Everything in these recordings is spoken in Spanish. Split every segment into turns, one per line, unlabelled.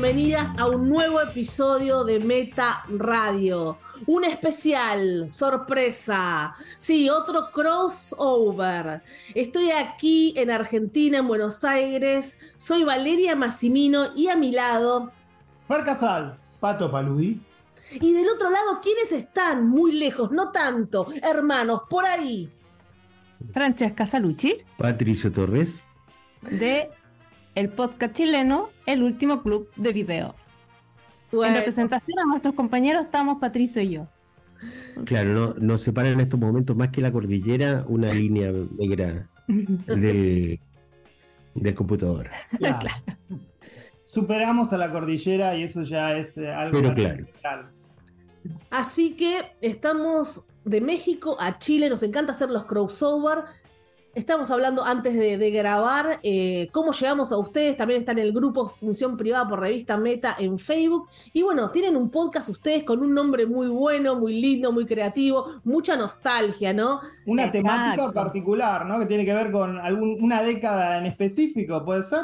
bienvenidas a un nuevo episodio de Meta Radio. Un especial, sorpresa. Sí, otro crossover. Estoy aquí en Argentina, en Buenos Aires. Soy Valeria Massimino y a mi lado...
Fer Casals, Pato Paludi.
Y del otro lado, ¿quiénes están? Muy lejos, no tanto. Hermanos, por ahí.
Francesca Salucci,
Patricio Torres,
de el podcast chileno El Último Club de Video.
Bueno.
En representación a nuestros compañeros estamos Patricio y yo.
claro, nos separa en estos momentos más que la cordillera una línea negra del computador.
Claro.
Claro.
Superamos a la cordillera y eso ya es algo.
Pero claro.
Así que estamos de México a Chile, nos encanta hacer los crossover. Estamos hablando antes de grabar cómo llegamos a ustedes. También está en el grupo Función Privada por Revista Meta en Facebook. Y bueno, tienen un podcast ustedes con un nombre muy bueno, muy lindo, muy creativo, mucha nostalgia, ¿no?
Una temática
Exacto.
particular, ¿no? Que tiene que ver con una década en específico, ¿puede ser?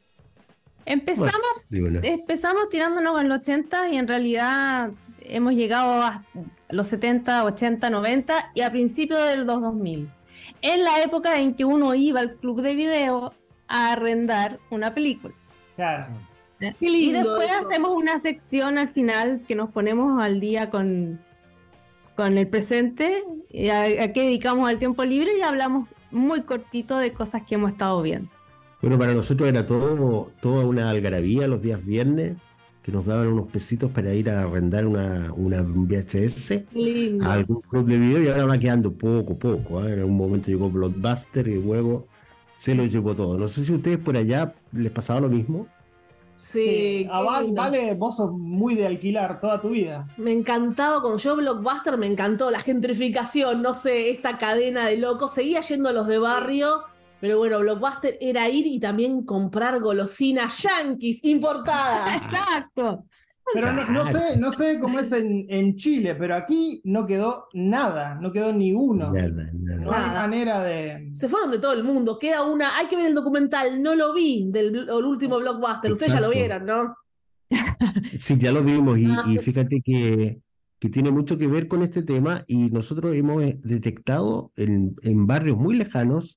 Empezamos tirándonos en los 80 y en realidad hemos llegado a los 70, 80, 90 y a principios del 2000. En la época en que uno iba al club de video a arrendar una película.
Claro.
Qué
Y
lindo
después
eso.
hacemos una sección al final que nos ponemos al día con el presente, a qué dedicamos el tiempo libre y hablamos muy cortito de cosas que hemos estado viendo.
Bueno, para nosotros era toda una algarabía los días viernes, que nos daban unos pesitos para ir a arrendar una VHS
Qué lindo.
a algún club de video, y ahora va quedando poco. En algún momento llegó Blockbuster y luego se lo llevó todo. No sé si a ustedes por allá les pasaba lo mismo.
Sí, qué lindo.
Vale, vos sos muy de alquilar toda tu vida.
Me encantaba, cuando yo Blockbuster me encantó la gentrificación, no sé, esta cadena de locos. Seguía yendo a los de barrio, pero bueno, Blockbuster era ir y también comprar golosinas yanquis importadas.
Exacto.
Pero no sé cómo es en Chile, pero aquí no quedó nada, no quedó ni uno.
Nada.
No hay
Nada.
manera de...
Se fueron de todo el mundo, queda una, hay que ver el documental, no lo vi, del el último Blockbuster, ustedes ya lo
Exacto.
vieron, ¿no?
Sí, ya lo vimos
Ah.
y fíjate que tiene mucho que ver con este tema, y nosotros hemos detectado en barrios muy lejanos,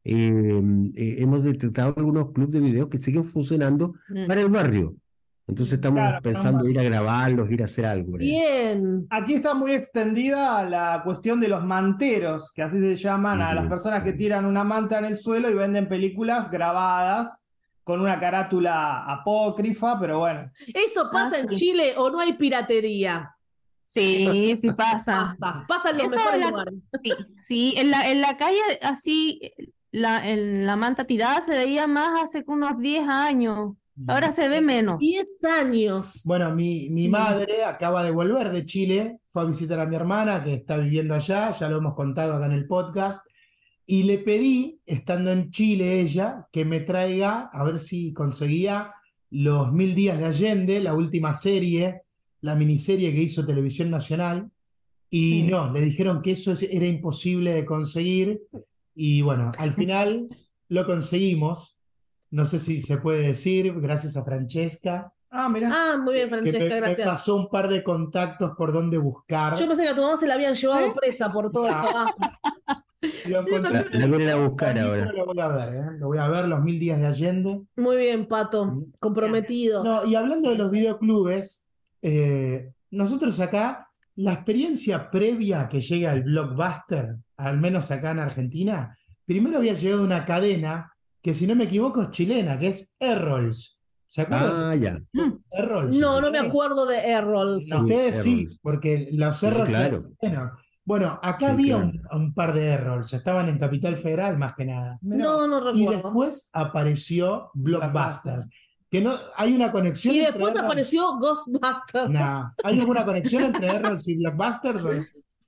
hemos detectado algunos clubes de video que siguen funcionando para el barrio. Entonces estamos
Claro,
pensando ir a grabarlos, ir a hacer algo por ahí.
Bien.
Aquí está muy extendida la cuestión de los manteros, que así se llaman a las personas que tiran una manta en el suelo y venden películas grabadas con una carátula apócrifa, pero bueno.
¿Eso pasa en
sí.
Chile o no hay piratería?
Sí, sí pasa.
Pasa en los
Eso
mejores
en la-
lugares.
Sí, en la calle así, en la manta tirada se veía más hace unos 10 años. Ahora se ve menos.
10 años.
Bueno, mi madre acaba de volver de Chile, fue a visitar a mi hermana que está viviendo allá, ya lo hemos contado acá en el podcast, y le pedí, estando en Chile ella, que me traiga, a ver si conseguía los 1000 días de Allende, la última serie, la miniserie que hizo Televisión Nacional, y
Sí.
no, le dijeron que eso era imposible de conseguir, y bueno, al final lo conseguimos. No sé si se puede decir, gracias a Francesca,
Ah, mirá.
Ah, muy bien,
que
Francesca,
me
gracias.
pasó un par de contactos por dónde buscar.
Yo pensé que a tu mamá se la habían llevado presa por todo esto. Ah,
Lo encontré.
La vienen a buscar ahora.
Lo voy a ver, ¿eh? Lo voy a ver, los 1000 días de Allende.
muy bien, Pato. Comprometido.
No, y hablando de los videoclubes, nosotros acá, la experiencia previa a que llegue al Blockbuster, al menos acá en Argentina, primero había llegado una cadena que, si no me equivoco, es chilena, que es Errols. ¿Se acuerdan?
Ah, ya.
Errols.
No me acuerdo de Errols.
No,
Sí,
ustedes sí,
Errols.
porque los
Sí,
Errols
claro.
eran chilenos. Bueno, acá
Sí,
había
claro.
un par de Errols, estaban en Capital Federal más que nada.
No
Y
recuerdo.
después apareció Blockbuster. Que no, ¿hay una conexión
Y
entre
después
Errols?
apareció Ghostbusters.
No. ¿Hay alguna conexión entre Errols y Blockbusters? ¿O no?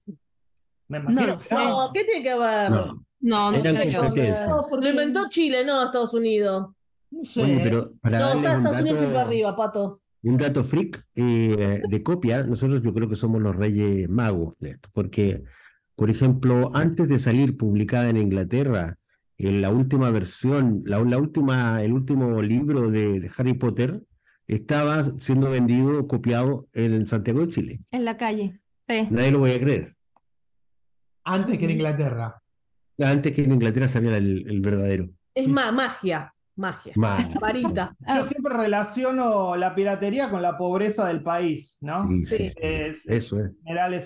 Me imagino
lo
que
sé.
No, ¿qué tiene que ver?
No.
No
Eran
sé yo.
competencia.
No, porque-
Lo inventó Chile, no Estados Unidos.
No sé.
Oye, pero para
No,
darles
está
un
Estados Unidos siempre
dato,
arriba, Pato.
un dato freak de copia, nosotros yo creo que somos los reyes magos de esto, porque, por ejemplo, antes de salir publicada en Inglaterra, en la última versión, el último libro de Harry Potter, estaba siendo vendido, copiado en Santiago de Chile.
En la calle. Sí.
Nadie lo voy a creer.
Antes que en Inglaterra.
Antes que en Inglaterra saliera el verdadero.
Es magia. Varita.
Yo siempre relaciono la piratería con la pobreza del país, ¿no?
Sí. Eso es.
En general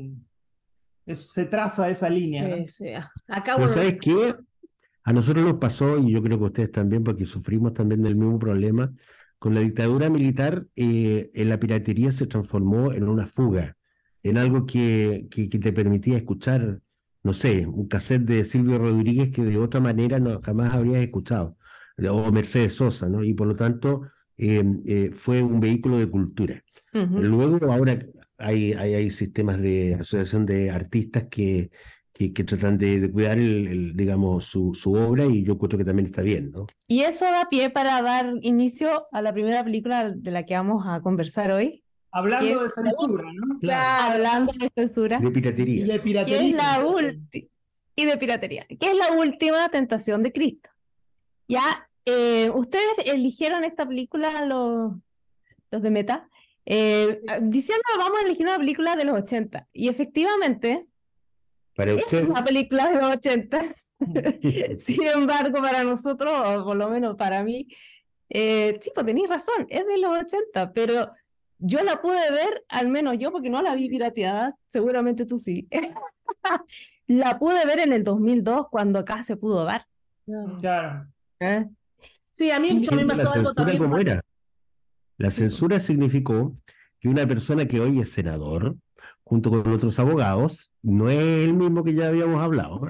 se traza esa línea, ¿no?
Sí. Acá,
Pero ¿sabes qué? A nosotros nos pasó, y yo creo que ustedes también, porque sufrimos también del mismo problema, con la dictadura militar, la piratería se transformó en una fuga, en algo que te permitía escuchar, no sé, un cassette de Silvio Rodríguez que de otra manera jamás habrías escuchado, o Mercedes Sosa, ¿no? Y por lo tanto fue un vehículo de cultura. Luego, ahora hay sistemas de asociación de artistas que tratan de cuidar digamos, su obra, y yo creo que también está bien, ¿no?
Y eso da pie para dar inicio a la primera película de la que vamos a conversar hoy.
Hablando de censura, ¿no?
Claro.
Hablando de censura.
De piratería.
Y de
Que
piratería.
es y de piratería, que es la última tentación de Cristo. Ya, ustedes eligieron esta película, los de Meta, diciendo vamos a elegir una película de los 80. Y efectivamente,
Para
es
ustedes,
una película de los 80. Sin embargo, para nosotros, o por lo menos para mí, sí, pues tenéis razón, es de los 80, pero yo la pude ver, al menos yo, porque no la vi pirateada, seguramente tú sí. La pude ver en el 2002, cuando acá se pudo dar.
Claro.
¿Eh?
Sí, a mí me
la
pasó algo
censura,
también.
¿cómo era? La censura significó que una persona que hoy es senador, junto con otros abogados, no es el mismo que ya habíamos hablado,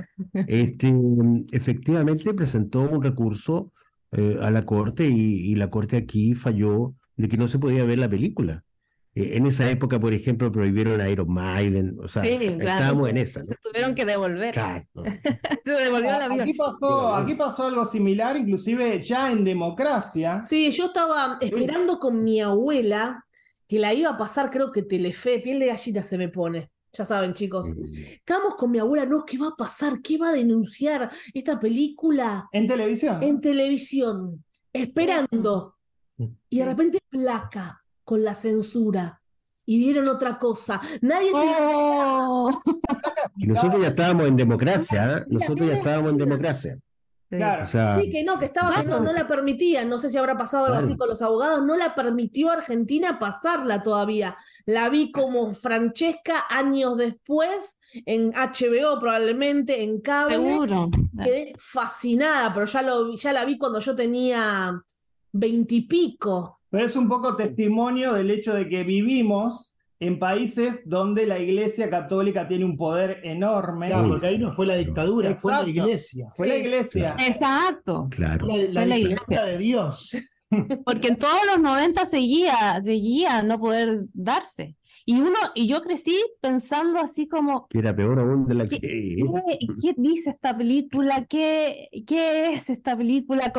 efectivamente presentó un recurso a la Corte, y la Corte aquí falló de que no se podía ver la película. En esa época, por ejemplo, prohibieron a Iron Maiden, o sea,
Sí, claro.
estábamos en esa, ¿no?
Se tuvieron que devolver.
Claro, ¿no?
Se devolvió el avión.
Aquí pasó algo similar, inclusive ya en democracia.
Sí, yo estaba esperando con mi abuela que la iba a pasar, creo que Telefe, piel de gallina se me pone. Ya saben, chicos. Estábamos con mi abuela, no, ¿qué va a pasar? ¿Qué va a denunciar esta película?
En televisión.
En televisión, esperando. Y de repente placa con la censura. Y dieron otra cosa. Nadie se
¡Oh!
Y nosotros ya estábamos en democracia, ¿eh? Nosotros ya estábamos en democracia.
Claro.
O sea,
Sí, que estaba, que no la permitían, no sé si habrá pasado algo así con los abogados, no la permitió Argentina pasarla todavía. La vi como Francesca años después, en HBO probablemente, en cable.
Seguro.
Quedé fascinada, pero ya la vi cuando yo tenía 20 y pico.
Pero es un poco testimonio del hecho de que vivimos en países donde la Iglesia Católica tiene un poder enorme.
Claro, porque ahí no fue la dictadura, fue la
Exacto.
iglesia.
Fue la Iglesia.
Exacto.
claro.
La
Fue la
dictadura
iglesia.
de Dios.
Porque en todos los 90 seguía no poder darse. Y yo crecí pensando así como,
Que era peor aún de la que...
¿qué dice esta película? ¿Qué es esta película?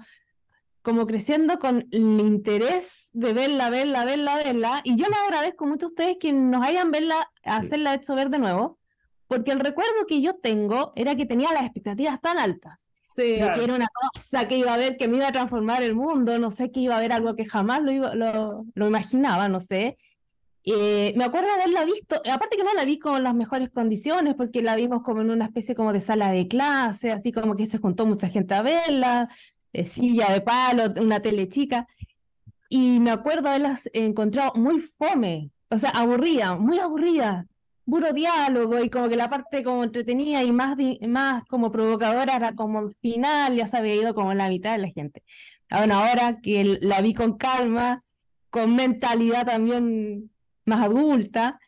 Como creciendo con el interés de verla. Y yo les agradezco mucho a ustedes que nos hayan hacerla hecho ver de nuevo, porque el recuerdo que yo tengo era que tenía las expectativas tan altas.
Sí.
De que era una cosa que iba a ver, que me iba a transformar el mundo, no sé, que iba a ver algo que jamás lo imaginaba, no sé. Me acuerdo de haberla visto, aparte que no la vi con las mejores condiciones, porque la vimos como en una especie como de sala de clase, así como que se juntó mucha gente a verla, silla de palo, una tele chica, y me acuerdo de haberlas encontrado muy fome, o sea, muy aburrida, puro diálogo, y como que la parte como entretenida y más como provocadora era como el final, ya se había ido como la mitad de la gente. Bueno, ahora que la vi con calma, con mentalidad también más adulta,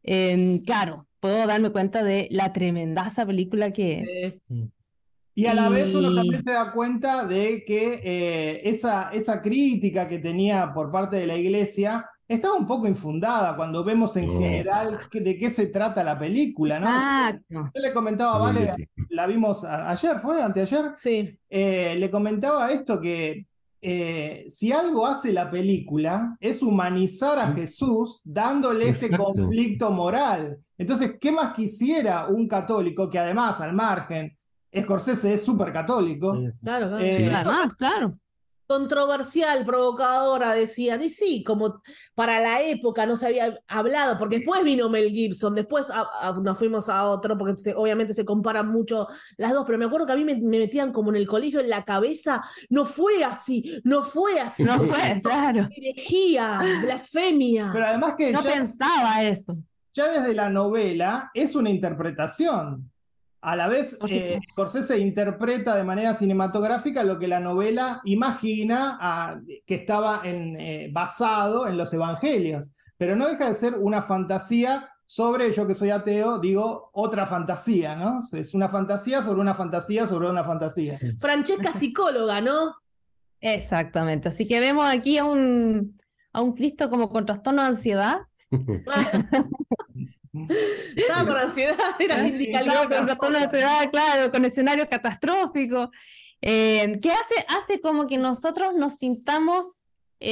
claro, puedo darme cuenta de la tremendaza película que es.
Y a la vez uno también se da cuenta de que esa crítica que tenía por parte de la Iglesia estaba un poco infundada cuando vemos en general de qué se trata la película, ¿no?
Exacto.
Yo le comentaba a Vale, la vimos ayer, ¿fue? ¿Anteayer?
Sí.
Le comentaba esto que si algo hace la película es humanizar a Jesús dándole ese conflicto moral. Entonces, ¿qué más quisiera un católico que además, al margen, Scorsese es súper católico?
Claro,
Además, claro.
controversial, provocadora, decían. Y sí, como para la época no se había hablado, porque después vino Mel Gibson, después nos fuimos a otro, porque obviamente se comparan mucho las dos, pero me acuerdo que a mí me metían como en el colegio en la cabeza, no fue así, no fue así.
No fue, claro.
Herejía, blasfemia.
Pero además que
No pensaba eso.
ya desde la novela es una interpretación. A la vez, Scorsese interpreta de manera cinematográfica lo que la novela imagina que estaba basado en los evangelios. Pero no deja de ser una fantasía sobre, yo que soy ateo, digo, otra fantasía, ¿no? Es una fantasía sobre una fantasía sobre una fantasía.
Francesca psicóloga, ¿no?
Exactamente. Así que vemos aquí a un Cristo como con trastorno de ansiedad.
Estaba con ansiedad, era
Estaba
sindicalista.
con trastorno de ansiedad, claro, con escenarios catastróficos. Que hace como que nosotros nos sintamos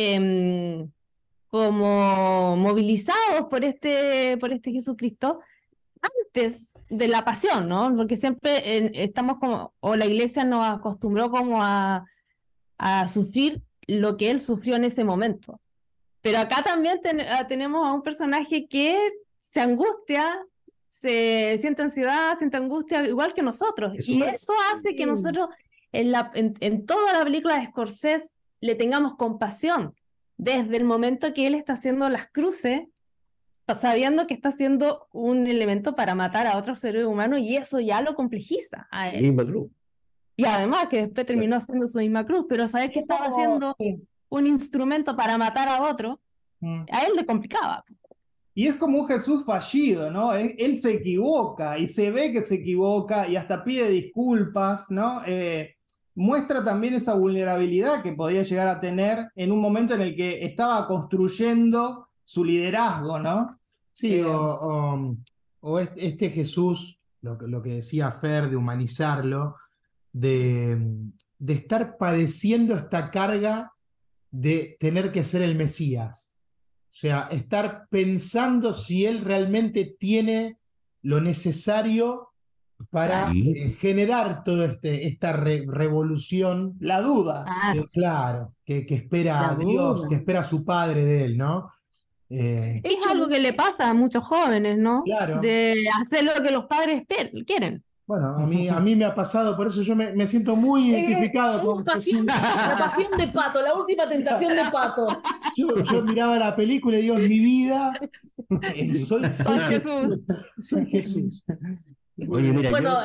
como movilizados por este Jesucristo antes de la pasión, ¿no? Porque siempre estamos como, o la iglesia nos acostumbró como a sufrir lo que él sufrió en ese momento. Pero acá también tenemos a un personaje que se angustia, se siente ansiedad, siente angustia, igual que nosotros. Y eso hace que nosotros en toda la película de Scorsese le tengamos compasión, desde el momento que él está haciendo las cruces, sabiendo que está haciendo un elemento para matar a otro ser humano, y eso ya lo complejiza a él.
Misma cruz.
Y además que después terminó haciendo su misma cruz, pero saber que estaba haciendo un instrumento para matar a otro, a él le complicaba.
Y es como un Jesús fallido, ¿no? Él se equivoca y se ve que se equivoca y hasta pide disculpas, ¿no? Muestra también esa vulnerabilidad que podía llegar a tener en un momento en el que estaba construyendo su liderazgo, ¿no?
Sí, o este Jesús, lo que decía Fer, de humanizarlo, de estar padeciendo esta carga de tener que ser el Mesías. O sea, estar pensando si él realmente tiene lo necesario para generar toda esta revolución.
La duda.
Claro, que espera a Dios, que espera a su padre de él, ¿no?
Es algo que le pasa a muchos jóvenes, ¿no?
Claro.
De hacer lo que los padres quieren.
Bueno, a mí me ha pasado, por eso yo me siento muy identificado con Jesús.
La pasión de Pato, la última tentación de Pato.
Yo miraba la película y digo, en mi vida soy
Jesús.
Soy Jesús.
Oye, mira,
Bueno,
yo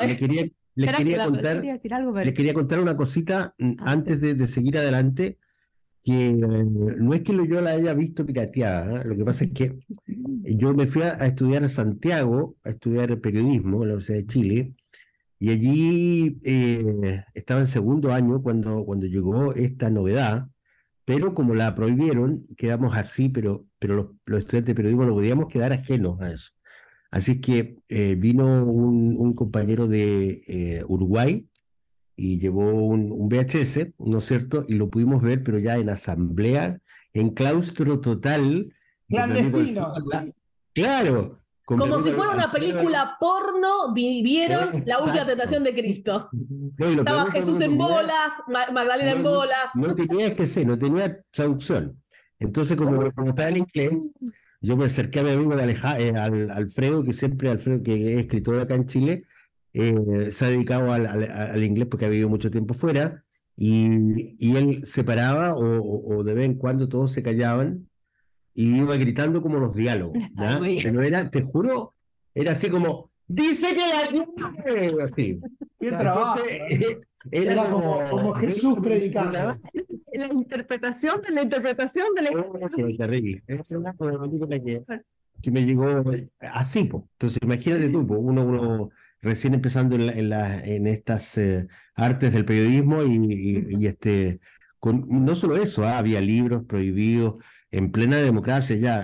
les quería contar una cosita antes de seguir adelante, que no es que yo la haya visto pirateada, lo que pasa es que yo me fui a estudiar a Santiago, a estudiar periodismo en la Universidad de Chile, y allí estaba en segundo año cuando llegó esta novedad, pero como la prohibieron, quedamos así, pero los estudiantes de periodismo no podíamos quedar ajenos a eso. Así es que vino un compañero de Uruguay y llevó un VHS, ¿no es cierto? Y lo pudimos ver, pero ya en asamblea, en claustro total.
Clandestino.
Claro.
Como si fuera una película porno, vieron La Última Tentación de Cristo. Estaba Jesús en bolas, Magdalena en bolas.
No tenía no tenía traducción. Entonces, como estaba en inglés, yo me acerqué a mi amigo Alfredo, Alfredo, que es escritor acá en Chile, se ha dedicado al inglés porque ha vivido mucho tiempo fuera, y él se paraba o de vez en cuando todos se callaban y iba gritando como los diálogos, ¿ya? Pero era, te juro, era así como, dice que la... así.
¡Qué trabajo!
Era como Jesús predicando.
La interpretación de la interpretación de la...
Es una película que me llegó así, po. Entonces imagínate tú, po, uno recién empezando en estas artes del periodismo y no solo eso, había libros prohibidos en plena democracia ya,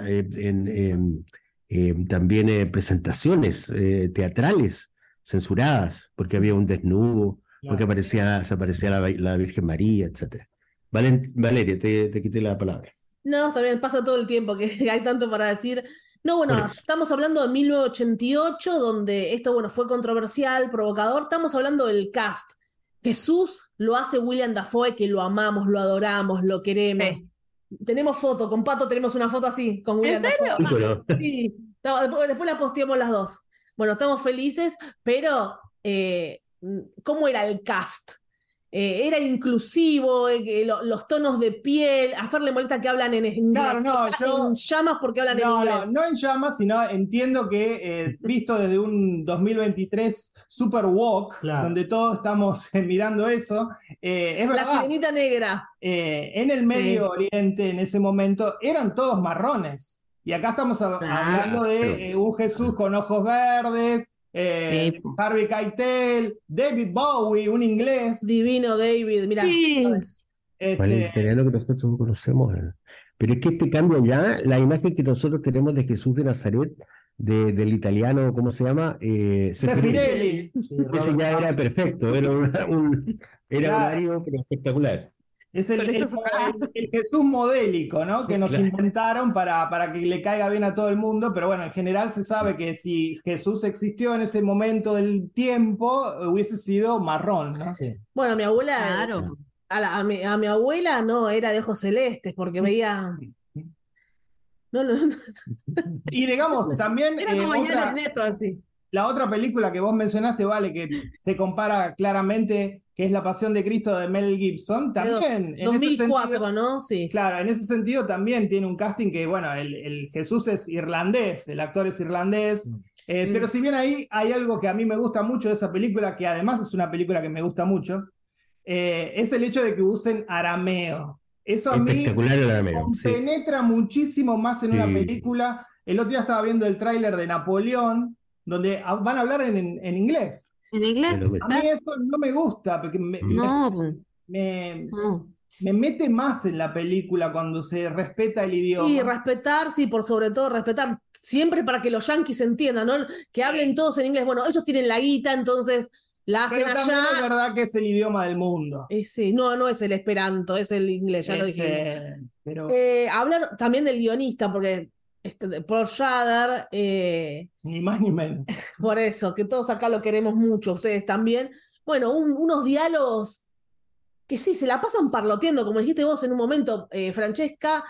también presentaciones teatrales censuradas porque había un desnudo, porque se aparecía la Virgen María, etcétera. Valeria, te quité la palabra.
No, también pasa todo el tiempo que hay tanto para decir. No, bueno, estamos hablando de 1988, donde esto, bueno, fue controversial, provocador. Estamos hablando del cast. Jesús lo hace William Dafoe, que lo amamos, lo adoramos, lo queremos.
Sí.
Tenemos foto, con Pato tenemos una foto así, con William
¿En serio?
Dafoe.
Bueno,
Sí, después la posteamos las dos. Bueno, estamos felices, pero ¿cómo era el cast? Era inclusivo, los tonos de piel. A Fer le molesta que hablan en inglés.
Claro, no,
Está
yo-
en llamas porque hablan en inglés.
No en llamas, sino entiendo que visto desde un 2023 super woke,
Claro.
donde todos estamos mirando eso, es
La
verdad,
sirenita negra.
en el Medio Oriente en ese momento eran todos marrones. Y acá estamos hablando de un Jesús con ojos verdes,
Sí.
Harvey Keitel, David Bowie, un inglés.
Divino David, mira,
Sí.
Este,
el italiano que nosotros no conocemos. Pero es que este cambio ya, la imagen que nosotros tenemos de Jesús de Nazaret, del italiano, ¿cómo se llama?
Zeffirelli.
Sí,
Ese
Robert
ya era
Pattinson.
perfecto, era un
Claro.
ario, pero espectacular.
Es
Pero eso
el Jesús modélico, ¿no? Que nos
Claro.
inventaron para que le caiga bien a todo el mundo, pero bueno, en general se sabe que si Jesús existió en ese momento del tiempo, hubiese sido marrón, ¿no?
Sí.
Bueno, mi abuela,
Claro.
a mi abuela no, era de ojos celestes, porque veía. No.
Y digamos, también
Era como Jared Leto, así.
la otra película que vos mencionaste, Vale, que se compara claramente, que es La Pasión de Cristo de Mel Gibson, también en ese
2004,
sentido,
¿no? Sí.
claro, en ese sentido también tiene un casting que, bueno, el Jesús es irlandés, el actor es irlandés, pero si bien ahí hay algo que a mí me gusta mucho de esa película, que además es una película que me gusta mucho, es el hecho de que usen arameo. Eso a mí
Espectacular el arameo, sí.
penetra muchísimo más en una
Sí.
película. El otro día estaba viendo el tráiler de Napoleón, donde van a hablar en inglés.
¿En inglés?
Pero me-
A mí eso no me gusta, porque
No, pues,
me-
no.
me mete más en la película cuando se respeta el idioma.
Y respetar, sí, por sobre todo respetar, siempre para que los yanquis entiendan, ¿no? Que hablen todos en inglés. Bueno, ellos tienen la guita, entonces la hacen
Pero también es
allá.
verdad que es el idioma del mundo.
Y sí, no es el esperanto, es el inglés, ya lo dije.
Pero
Hablar también del guionista, porque Paul Schrader,
ni más ni menos.
por eso, que todos acá lo queremos mucho, ustedes también. Bueno, unos diálogos que sí, se la pasan parloteando, como dijiste vos en un momento, Francesca.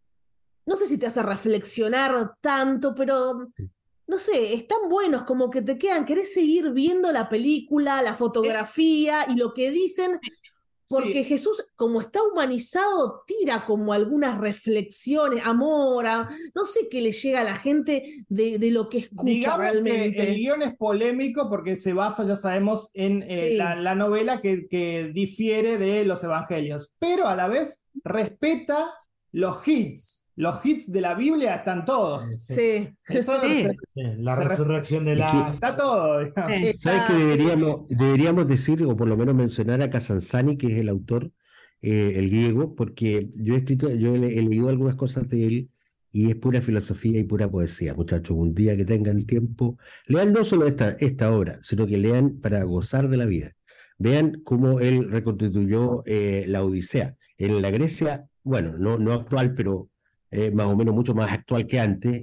No sé si te hace reflexionar tanto, pero no sé, están buenos, como que te quedan, querés seguir viendo la película, la fotografía y lo que dicen, porque
Sí.
Jesús, como está humanizado, tira como algunas reflexiones, amor, no sé qué le llega a la gente de lo que escucha
Digamos
realmente.
que el guión es polémico porque se basa, ya sabemos, en
Sí.
la novela que difiere de los evangelios, pero a la vez respeta los hits. Los hits de la Biblia están todos.
Sí.
Eso
Sí.
Sí, la resurrección de
Es que-
Lázaro.
está todo, digamos.
Sí.
¿Sabes que deberíamos decir, o por lo menos mencionar a Kazansani, que es el autor, el griego, porque yo he leído algunas cosas de él y es pura filosofía y pura poesía, muchachos. Un día que tengan tiempo, lean no solo esta obra, sino que lean para gozar de la vida. Vean cómo él reconstituyó la Odisea. En la Grecia, bueno, no actual, pero más o menos mucho más actual que antes,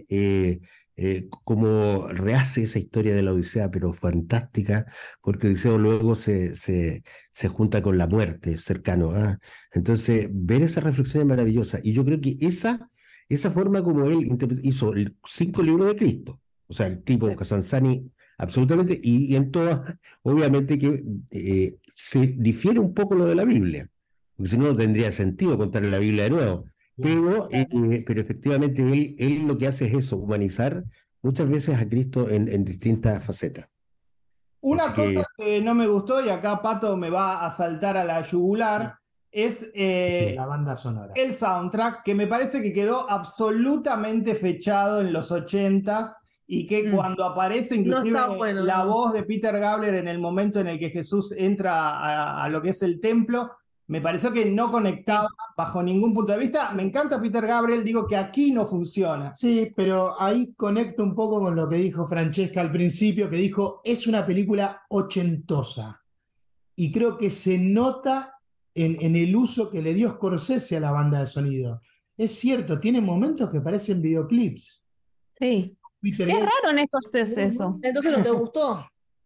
cómo rehace esa historia de la Odisea, pero fantástica, porque Odiseo luego se junta con la muerte cercano. Entonces, ver esa reflexión es maravillosa. Y yo creo que esa forma como él hizo 5 libros de Cristo, o sea, el tipo Kazansani, absolutamente, y en todas, obviamente que se difiere un poco lo de la Biblia, porque si no, no tendría sentido contar la Biblia de nuevo. Pero efectivamente él lo que hace es eso, humanizar muchas veces a Cristo en distintas facetas.
Una
Así que-
cosa que no me gustó, y acá Pato me va a saltar a la yugular, es
La banda sonora.
el soundtrack, que me parece que quedó absolutamente fechado en los 80s y que cuando aparece inclusive
está bueno,
la
no.
voz de Peter Gabler en el momento en el que Jesús entra a lo que es el templo, me pareció que no conectaba bajo ningún punto de vista. Me encanta Peter Gabriel, digo que aquí no funciona.
Sí, pero ahí conecto un poco con lo que dijo Francesca al principio, que dijo, es una película ochentosa. Y creo que se nota en el uso que le dio Scorsese a la banda de sonido. Es cierto, tiene momentos que parecen videoclips.
Sí.
Peter
Es
Gabriel-
raro en Scorsese eso.
Entonces no te gustó.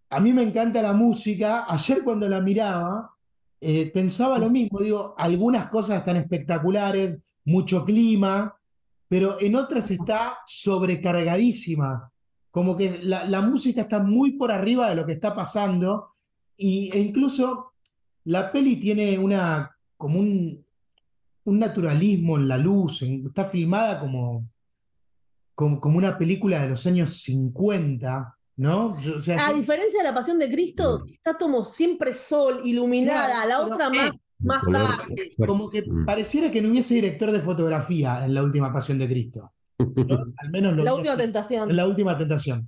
a mí me encanta la música. Ayer cuando la miraba, pensaba lo mismo. Digo, algunas cosas están espectaculares, mucho clima, pero en otras está sobrecargadísima. Como que la música está muy por arriba de lo que está pasando. E incluso la peli tiene como un naturalismo en la luz. Está filmada como una película de los años 50, ¿no? O sea,
A diferencia de La Pasión de Cristo, está como siempre sol, iluminada,
claro,
la
pero,
otra más
color
dark.
fuerte.
como que pareciera que no hubiese director de fotografía en La Última Pasión de Cristo. Yo, al menos lo
La
vi
Última
así,
Tentación.
en La Última Tentación.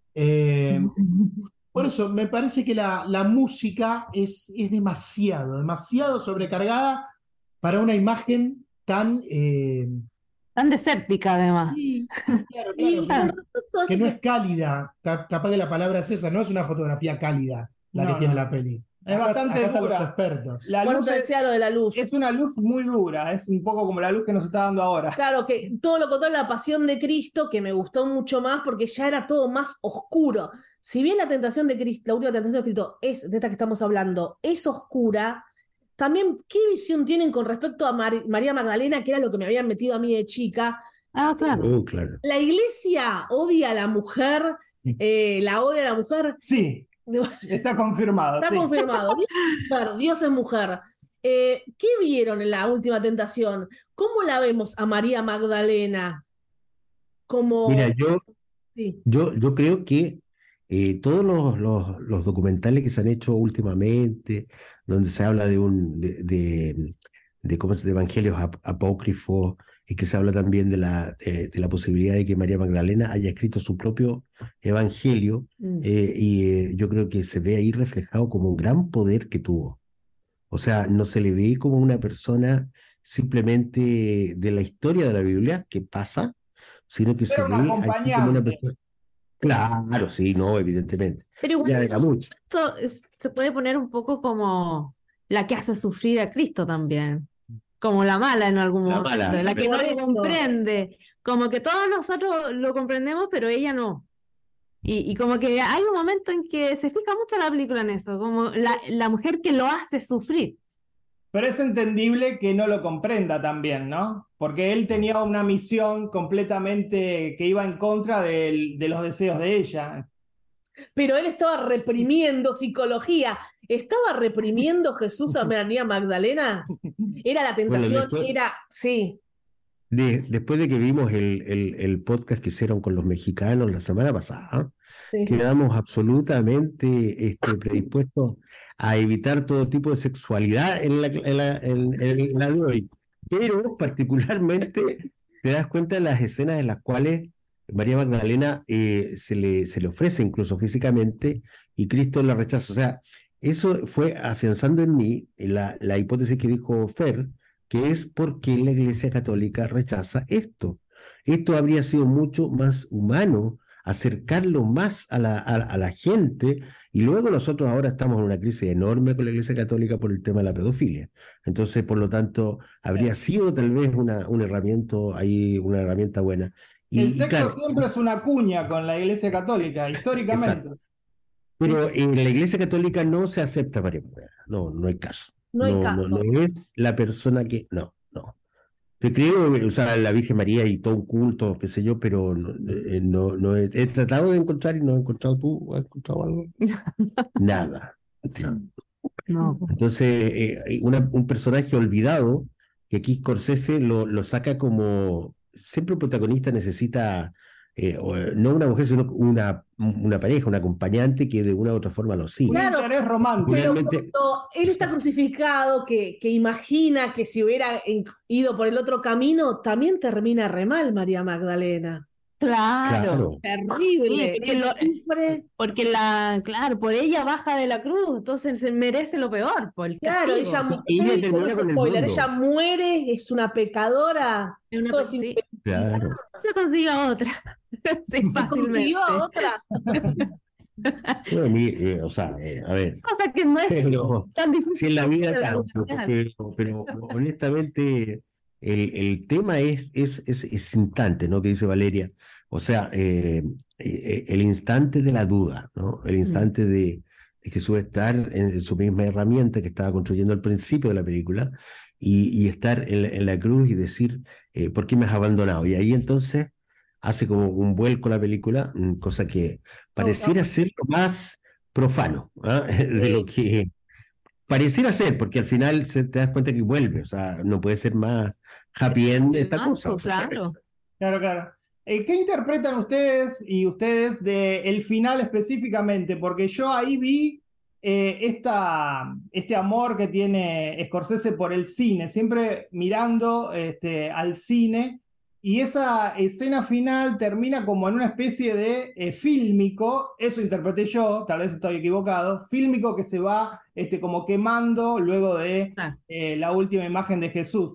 Por eso me parece que la música es demasiado sobrecargada para una imagen tan...
Tan desértica, además.
sí, claro,
Y
claro,
con respecto a
que
esto
no es cálida. Capaz que la palabra es esa, no es una fotografía cálida la que
No,
tiene
no.
la peli.
Es
Acá
bastante
están los
dura.
expertos.
La
por
luz
eso decía lo de la luz.
es una luz muy dura, es un poco como la luz que nos está dando ahora.
Claro, que todo lo contrario a La Pasión de Cristo, que me gustó mucho más porque ya era todo más oscuro. Si bien la tentación de Cristo, la última tentación de Cristo es de esta que estamos hablando, es oscura, también qué visión tienen con respecto a María Magdalena, que era lo que me habían metido a mí de chica.
Ah, claro.
Claro.
La iglesia odia a la mujer, la odia a la mujer.
Sí, está confirmado.
Está
sí.
confirmado. Dios es mujer. ¿Qué vieron en la última tentación? ¿Cómo la vemos a María Magdalena? Como...
Mira,
Sí.
yo creo que todos los documentales que se han hecho últimamente, donde se habla de evangelios apócrifos, y que se habla también de la posibilidad de que María Magdalena haya escrito su propio evangelio, yo creo que se ve ahí reflejado como un gran poder que tuvo. O sea, no se le ve como una persona simplemente de la historia de la Biblia, que pasa, sino que se
Pero un
ve aquí como una
acompañante.
persona. Claro, sí, no, evidentemente.
Pero igual
Ya era mucho.
esto se puede poner un poco como la que hace sufrir a Cristo también, como la mala en algún
La
momento,
mala.
la que
Por
no
eso.
lo comprende, como que todos nosotros lo comprendemos, pero ella no. Y como que hay un momento en que se fija mucho la película en eso, como la mujer que lo hace sufrir.
Pero es entendible que no lo comprenda también, ¿no? Porque él tenía una misión completamente que iba en contra de los deseos de ella.
Pero él estaba reprimiendo psicología. ¿Estaba reprimiendo Jesús a María Magdalena? Era la
Bueno,
tentación, era... Sí.
después de que vimos el podcast que hicieron con los mexicanos la semana pasada,
Sí.
quedamos absolutamente predispuestos a evitar todo tipo de sexualidad en la de hoy. Pero particularmente te das cuenta de las escenas en las cuales María Magdalena se le ofrece incluso físicamente y Cristo la rechaza. O sea, eso fue afianzando en mí la hipótesis que dijo Fer, que es por qué la Iglesia Católica rechaza esto. Esto habría sido mucho más humano, acercarlo más a la gente, y luego nosotros ahora estamos en una crisis enorme con la Iglesia Católica por el tema de la pedofilia. Entonces, por lo tanto, habría sido tal vez una herramienta buena.
El sexo
claro,
siempre es una cuña con la Iglesia Católica, históricamente.
exacto. Pero en la Iglesia Católica no se acepta María Magdalena. No hay caso.
No hay
No
caso.
es la persona que... No. Te creo, o sea, la Virgen María y todo un culto, qué sé yo, pero no he tratado de encontrar y no he encontrado. ¿Tú has encontrado algo? Nada.
No.
Entonces, un personaje olvidado, que aquí Scorsese lo saca como... Siempre un protagonista necesita, no una mujer, sino una pareja, un acompañante que de una u otra forma lo sigue.
Claro,
Un interés romántico.
pero
Realmente-
cuando él está crucificado, que imagina que si hubiera ido por el otro camino, también termina re mal María Magdalena.
Claro.
Terrible.
Sí,
Él sufre.
porque claro, por ella baja de la cruz, entonces se merece lo peor, por el
Claro,
castigo.
ella
ella termina con el
spoiler,
mundo.
ella muere, es una pecadora.
Es una
todo es
sí.
infelicidad.
Claro.
Se consigue otra. Sí,
Se consiguió a otra.
Bueno, a mí, o sea, a ver,
Cosa que no es
pero
tan difícil.
si en la vida,
de
claro,
real.
pero honestamente el tema es instante, ¿no? Que dice Valeria. O sea, el instante de la duda, ¿no? El instante de Jesús estar en su misma herramienta que estaba construyendo al principio de la película y estar en la cruz y decir, ¿por qué me has abandonado? Y ahí entonces hace como un vuelco la película, cosa que pareciera ser lo más profano, ¿ah? De lo que pareciera ser, porque al final te das cuenta que vuelve, o sea, no puede ser más happy end de esta cosa.
Claro.
Claro. ¿Qué interpretan ustedes y ustedes del final específicamente? Porque yo ahí vi este amor que tiene Scorsese por el cine, siempre mirando al cine, y esa escena final termina como en una especie de fílmico, eso interpreté yo, tal vez estoy equivocado, fílmico que se va como quemando luego de la última imagen de Jesús.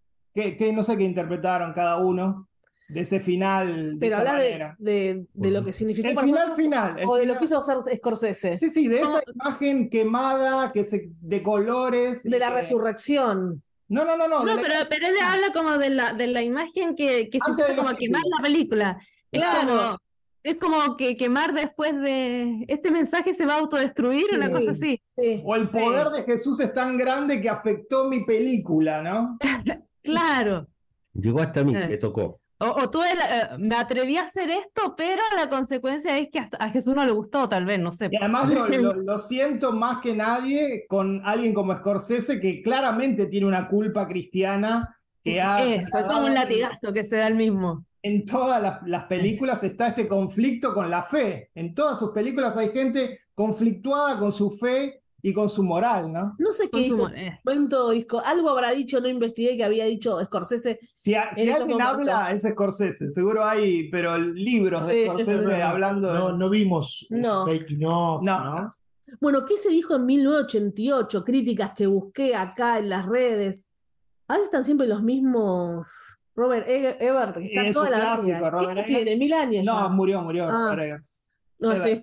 No sé qué interpretaron cada uno de ese final.
Pero hablar de lo que significó
el final.
O de lo que hizo hacer Scorsese.
Sí, de esa imagen quemada, de colores.
De la resurrección.
No.
Pero él habla como de la imagen que se usa como quemar la película.
Claro.
Es como que quemar después de este mensaje se va a autodestruir, una cosa así.
Sí,
o el poder de Jesús es tan grande que afectó mi película, ¿no?
Claro.
Llegó hasta mí, me tocó.
O tú me atreví a hacer esto, pero la consecuencia es que a Jesús no le gustó, tal vez, no sé.
Y además lo siento más que nadie con alguien como Scorsese, que claramente tiene una culpa cristiana que
es como un latigazo que se da el mismo.
En todas las películas está este conflicto con la fe. En todas sus películas hay gente conflictuada con su fe y con su moral, ¿no?
No sé qué dijo en momento, algo habrá dicho, no investigué, que había dicho Scorsese.
Si alguien habla, es Scorsese, seguro hay, pero libros de Scorsese hablando.
No vimos making of, ¿no?
Bueno, ¿qué se dijo en 1988? Críticas que busqué acá en las redes. A veces están siempre los mismos. Robert Ebert, que está toda la vida. ¿Qué tiene? 1000 años ya.
No, murió Robert Eggers.
No, sí,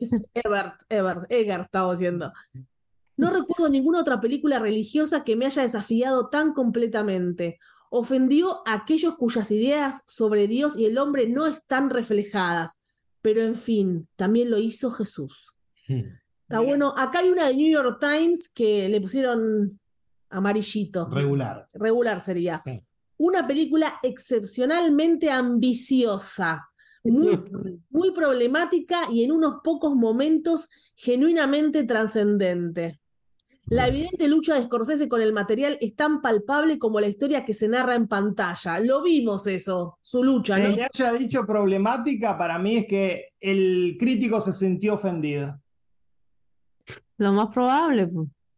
Eggers estaba diciendo. No recuerdo ninguna otra película religiosa que me haya desafiado tan completamente. Ofendió a aquellos cuyas ideas sobre Dios y el hombre no están reflejadas. Pero en fin, también lo hizo Jesús. Está bueno. Acá hay una de New York Times que le pusieron amarillito. Regular sería. Sí. Una película excepcionalmente ambiciosa, muy problemática y en unos pocos momentos genuinamente trascendente. La evidente lucha de Scorsese con el material es tan palpable como la historia que se narra en pantalla. Lo vimos eso, su lucha, ¿no?
Que haya dicho problemática, para mí es que el crítico se sintió ofendido.
Lo más probable.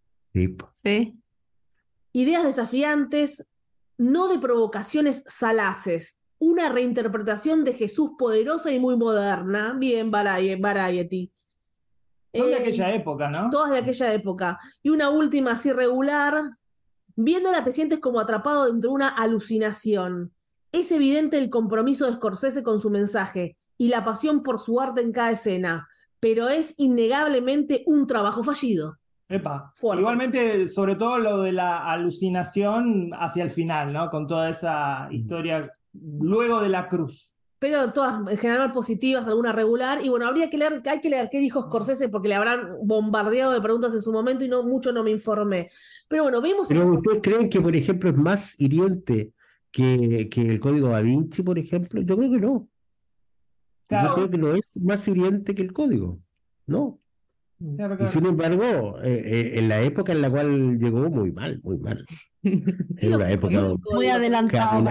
Sí.
Ideas desafiantes, no de provocaciones salaces. Una reinterpretación de Jesús poderosa y muy moderna. Bien, Variety.
Son de aquella época, ¿no?
Todas de aquella época. Y una última así regular. Viéndola te sientes como atrapado dentro de una alucinación. Es evidente el compromiso de Scorsese con su mensaje y la pasión por su arte en cada escena, pero es innegablemente un trabajo fallido.
Igualmente, sobre todo lo de la alucinación hacia el final, ¿no? Con toda esa historia luego de la cruz.
Pero todas en general positivas, alguna regular, y bueno, hay que leer qué dijo Scorsese porque le habrán bombardeado de preguntas en su momento y mucho no me informé. Pero bueno, vemos...
¿Pero ustedes creen que, por ejemplo, es más hiriente que el Código Da Vinci, por ejemplo? Yo creo que no. Claro. Yo creo que no es más hiriente que el Código, ¿no? Claro. Y sin embargo, en la época en la cual llegó, muy mal. Era una época
muy adelantada.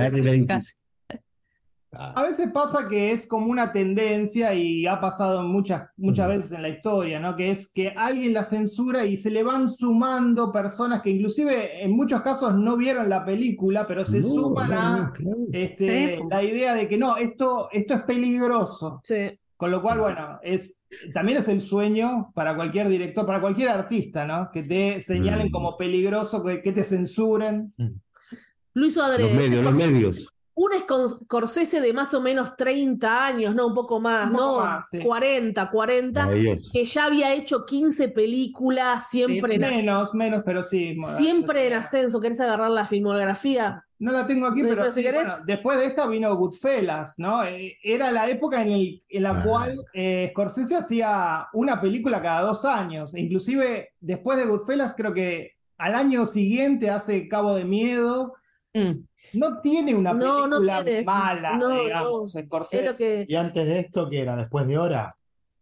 A veces pasa que es como una tendencia y ha pasado muchas veces en la historia, ¿no? Que es que alguien la censura y se le van sumando personas que inclusive en muchos casos no vieron la película, pero se suman a la idea de que no, esto es peligroso.
Sí.
Con lo cual, bueno, también es el sueño para cualquier director, para cualquier artista, ¿no? Que te señalen como peligroso, que te censuren.
Lo hizo adrede.
Los medios.
Un Scorsese de más o menos 30 años, no, un poco más,
Un poco
no,
más, sí.
40,
Maravilloso.
que ya había hecho 15 películas, siempre
Menos, pero sí.
siempre en ascenso. ¿Querés agarrar la filmografía?
No la tengo aquí, pero
Pero si
sí,
querés.
bueno, después de esta vino Goodfellas, ¿no? Era la época en la cual Scorsese hacía una película cada 2 años. Inclusive, después de Goodfellas, creo que al año siguiente hace Cabo de Miedo. No tiene una
No, no
película
tiene.
mala,
No,
digamos,
no.
Scorsese.
Es lo que.
Y antes de esto, ¿qué era? ¿Después de Hora?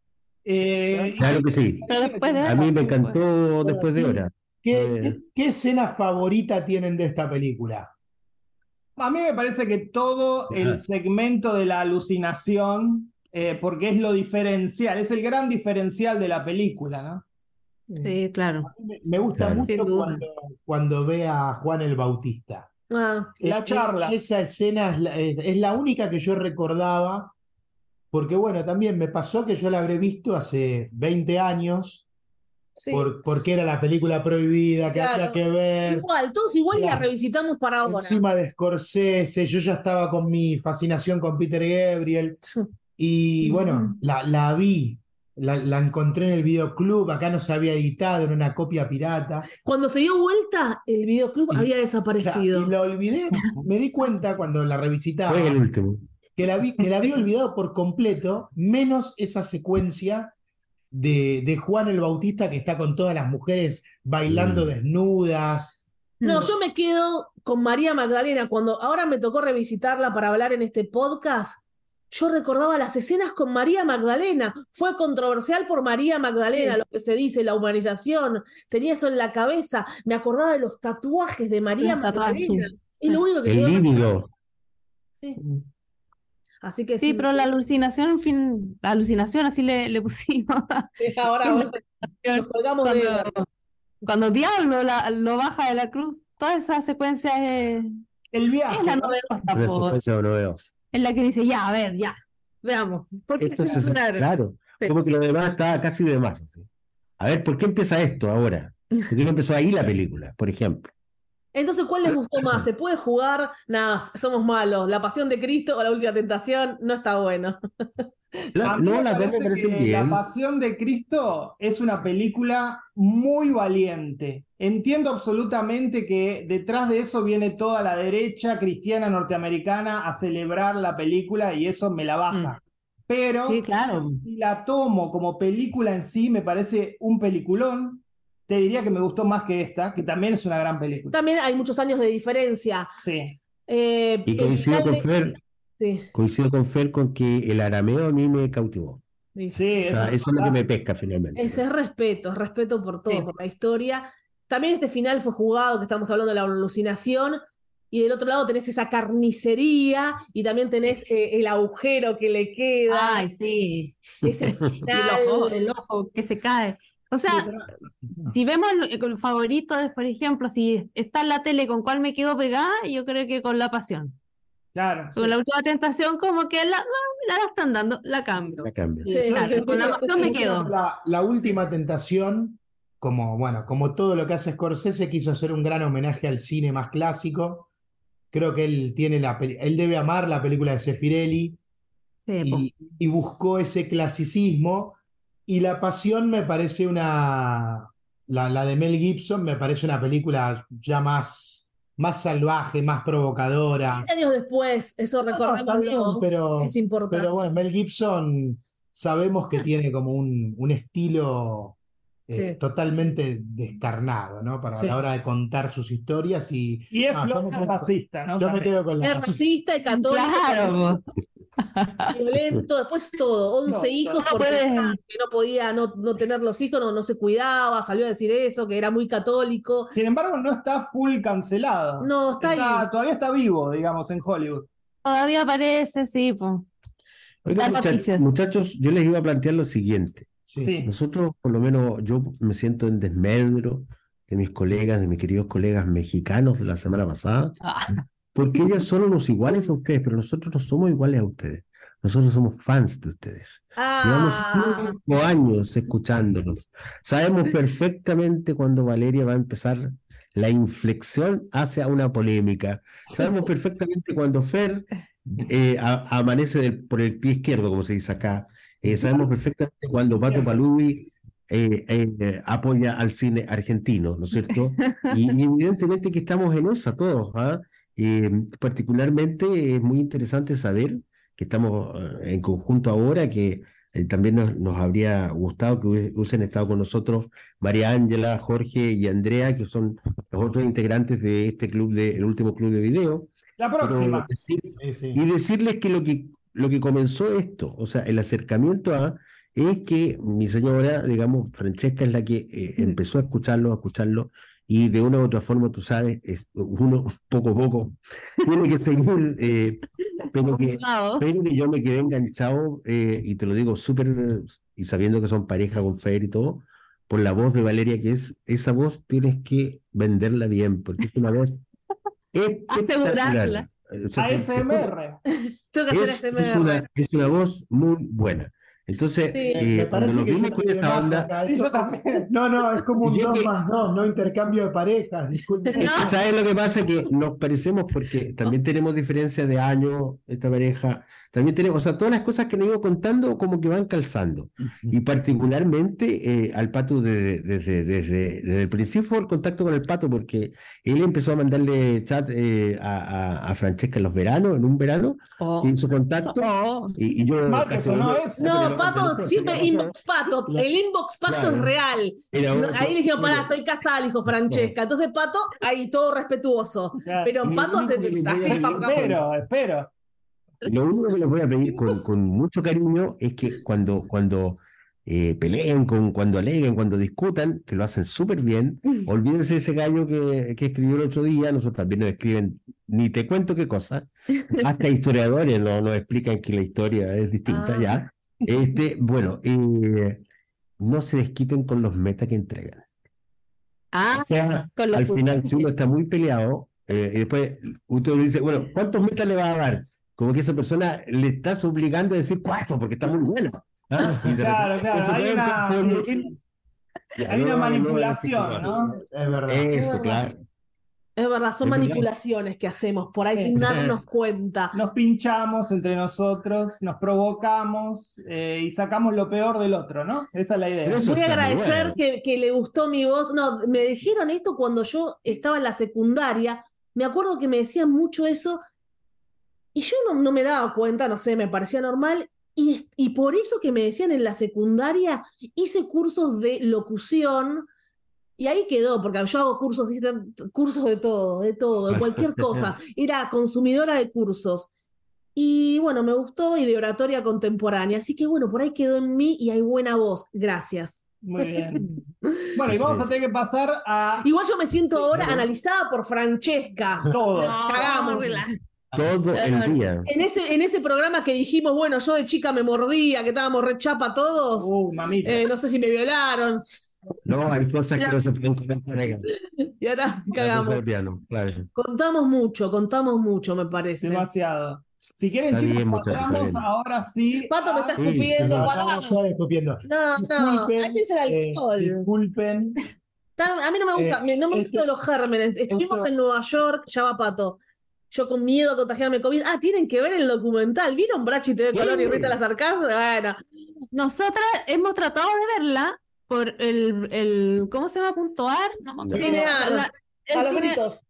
Claro que sí.
Pero después de
A mí me
sí, pues.
encantó Después de Hora.
¿Qué escena favorita tienen de esta película?
A mí me parece que todo el segmento de la alucinación, porque es lo diferencial, es el gran diferencial de la película, ¿no?
Sí, claro.
Me gusta
Claro.
Sin
mucho
duda.
cuando ve a Juan el Bautista.
La charla.
Esa escena es la única que yo recordaba, porque bueno, también me pasó que yo la habré visto hace 20 años,
Sí.
porque era la película prohibida, que había
Claro.
que ver.
Igual, todos igual la
Claro.
revisitamos para ahora.
Encima de Scorsese, yo ya estaba con mi fascinación con Peter Gabriel, y bueno, la vi, la encontré en el videoclub, acá no se había editado, en una copia pirata.
Cuando se dio vuelta, el videoclub había desaparecido.
Y la olvidé, me di cuenta cuando la revisitaba
Fue el último.
que la había olvidado por completo, menos esa secuencia de Juan el Bautista que está con todas las mujeres bailando desnudas.
No, yo me quedo con María Magdalena. Cuando ahora me tocó revisitarla para hablar en este podcast, yo recordaba las escenas con María Magdalena. Fue controversial por María Magdalena, lo que se dice, la humanización. Tenía eso en la cabeza. Me acordaba de los tatuajes de María
Los tatuajes,
Magdalena.
sí.
Es lo único que
El
quedó.
líbido.
Sí. Así que
Sí, pero la alucinación, en fin, la alucinación así le pusimos.
ahora nos colgamos de.
Cuando Diablo lo baja de la cruz, toda esa secuencia es
El viaje,
la
¿no?
novedosa,
Una
po.
secuencia novedosa.
Es la que dice, ya, a ver, ya, veamos. ¿Por qué
Esto es
censurar?
claro.
Sí.
Como que lo demás estaba casi de más. Así. A ver, ¿por qué empieza esto ahora? ¿Por qué no empezó ahí la película, por ejemplo?
Entonces, ¿cuál les gustó más? ¿Se puede jugar? Nada, somos malos. ¿La Pasión de Cristo o La Última Tentación? No está bueno.
A mí me
Las dos me
parece
parecen
que La
bien.
Pasión de Cristo es una película muy valiente. Entiendo absolutamente que detrás de eso viene toda la derecha cristiana norteamericana a celebrar la película y eso me la baja. Pero
Sí, claro.
si la tomo como película en sí, me parece un peliculón. Te diría que me gustó más que esta, que también es una gran película.
También hay muchos años de diferencia.
Sí.
El
Y coincido
final
con
de-
Fer,
Sí,
coincido con Fer con que el arameo a mí me cautivó.
sí.
Sí,
O sea, eso es lo que me pesca finalmente.
Ese es respeto por todo,
Sí.
por la historia. También este final fue jugado, que estamos hablando de la alucinación, y del otro lado tenés esa carnicería, y también tenés el agujero que le queda,
Ay, sí.
ese
Y
final.
el ojo que se cae. O sea, si vemos el favorito, por ejemplo, si está en la tele, ¿con cuál me quedo pegada? Yo creo que con La Pasión.
Claro.
Con La Última Tentación, como que la están dando, la cambio.
La cambio.
Sí,
Claro,
sí,
con La Pasión me quedo.
La Última Tentación, como todo lo que hace Scorsese, quiso hacer un gran homenaje al cine más clásico. Creo que él debe amar la película de Zeffirelli
Sí, po.
y buscó ese clasicismo. Y La Pasión me parece la de Mel Gibson me parece una película ya más salvaje, más provocadora.
15 años después, eso
No, está bien,
recordémoslo,
pero
es importante.
bueno, Mel Gibson sabemos que tiene como un estilo
Sí.
totalmente descarnado, ¿no? Para
Sí.
la hora de contar sus historias
Y es racista, ¿no?
Yo me quedo con
Es racista y católico,
Claro, po.
violento, después todo, 11
No,
hijos
no
porque
puede-
que no podía no tener los hijos, no se cuidaba, salió a decir eso, que era muy católico.
Sin embargo, no está full cancelado.
No, está ahí.
Todavía está vivo, digamos, en Hollywood.
Todavía aparece, sí, po.
Oigan,
Hay noticias.
muchachos, yo les iba a plantear lo siguiente.
Sí.
Nosotros, por lo menos, yo me siento en desmedro de mis colegas, de mis queridos colegas mexicanos de la semana pasada, porque ellos son unos iguales a ustedes, pero nosotros no somos iguales a ustedes. Nosotros somos fans de ustedes. Llevamos 5 años escuchándolos. Sabemos perfectamente cuándo Valeria va a empezar la inflexión hacia una polémica. Sabemos perfectamente cuando Fer amanece por el pie izquierdo, como se dice acá. Sabemos perfectamente cuando Pato Paludi apoya al cine argentino, ¿no es cierto? Y evidentemente que estamos en esa todos, ¿ah? Particularmente es muy interesante saber que estamos en conjunto ahora, que también nos habría gustado que hubiesen estado con nosotros María Ángela, Jorge y Andrea, que son los otros integrantes de este club, el último club de video.
La próxima.
Y decirles que lo que comenzó esto, o sea, el acercamiento es que mi señora, digamos, Francesca, es la que empezó a escucharlo, y de una u otra forma, tú sabes, uno poco a poco tiene que seguir, pero que yo me quedé enganchado, y te lo digo súper, y sabiendo que son pareja con Fer y todo, por la voz de Valeria, que esa voz tienes que venderla bien, porque es una voz
asegurarla.
ASMR.
Tengo que hacer ASMR.
Es una voz muy buena. Entonces,
me parece que yo
con esta banda.
Sí, yo también.
No, es como un 2+2, no intercambio de parejas. Disculpe.
¿Sabes lo que pasa? Que nos parecemos porque también tenemos diferencias de años, esta pareja. También tenemos, o sea, todas las cosas que nos iba contando como que van calzando. Y particularmente al Pato desde el principio fue el contacto con el Pato, porque él empezó a mandarle chat a Francesca en un verano, que hizo contacto. Y yo.
Mal que sonó eso.
No, Pato, siempre inbox Pato. El inbox Pato es real. Ahí dijeron, pará, estoy casada, dijo Francesca. Entonces Pato, ahí todo respetuoso. Pero Pato así
Espero.
Lo único que les voy a pedir con mucho cariño es que cuando peleen, cuando aleguen, cuando discutan, que lo hacen súper bien, olvídense de ese gallo que escribió el otro día. Nosotros también nos escriben, ni te cuento qué cosa, hasta historiadores nos explican que la historia es distinta ya. Bueno, no se desquiten con los metas que entregan. O sea, al final, si uno está muy peleado, y después usted le dice, bueno, ¿cuántos metas le va a dar? Como que esa persona le estás obligando a decir 4 porque está muy bueno.
Claro. Hay una manipulación, ¿no?
Es verdad.
Eso, claro.
Es verdad, son manipulaciones que hacemos por ahí sin darnos cuenta.
Nos pinchamos entre nosotros, nos provocamos y sacamos lo peor del otro, ¿no? Esa es la idea.
Voy a agradecer que le gustó mi voz. No, me dijeron esto cuando yo estaba en la secundaria. Me acuerdo que me decían mucho eso y yo no me daba cuenta, no sé, me parecía normal. Y por eso que me decían en la secundaria, hice cursos de locución. Y ahí quedó, porque yo hago cursos de todo, de cualquier cosa. Era consumidora de cursos. Y bueno, me gustó, y de oratoria contemporánea. Así que bueno, por ahí quedó en mí y hay buena voz. Gracias.
Muy bien. Bueno, y vamos a tener que pasar a...
Igual yo me siento ahora analizada por Francesca.
Todo.
Cagamos.
Todo el día.
En ese programa que dijimos, bueno, yo de chica me mordía, que estábamos re chapa todos.
Mamita.
No sé si me violaron.
No, hay cosas que no se pueden comentar acá.
Y ahora cagamos.
Claro.
Contamos mucho, me parece.
Demasiado. Si quieren,
Está
chicos,
bien,
pasamos ahora sí.
Pato me está escupiendo. No, hay que ser alcohol.
Disculpen.
A mí no me gusta, no me gustan los gérmenes. Estuvimos en Nueva York, ya va Pato. Yo con miedo a contagiarme COVID. Tienen que ver el documental. ¿Vieron Brachi TV Color y Rita las Arcas? Bueno.
Nosotras hemos tratado de verla por el ¿cómo se llama? .ar.
Cinear. A los gritos.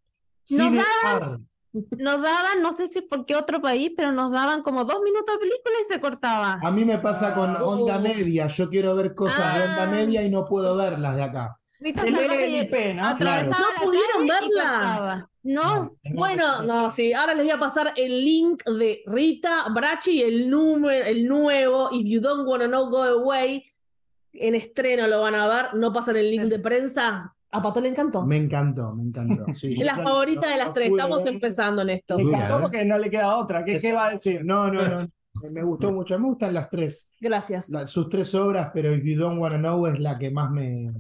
Nos daban, no sé si por qué otro país, pero nos daban como 2 minutos de película y se cortaba.
A mí me pasa con Onda Media. Yo quiero ver cosas de Onda Media y no puedo verlas de acá.
El LNP, ¿no?
Claro.
¿No pudieron verla?
No.
Bueno, no, sí. Ahora les voy a pasar el link de Rita, Brachi y el nuevo If You Don't Wanna Know, Go Away. En estreno lo van a ver. No pasan el link de prensa. A Pato le encantó.
Me encantó. Sí,
es la favorita de las tres. Estamos empezando en esto.
Me encantó porque no le queda otra. ¿Qué va a decir?
No. Me gustó mucho. Me gustan las tres.
Gracias.
Sus 3 obras, pero If You Don't Wanna Know es la que más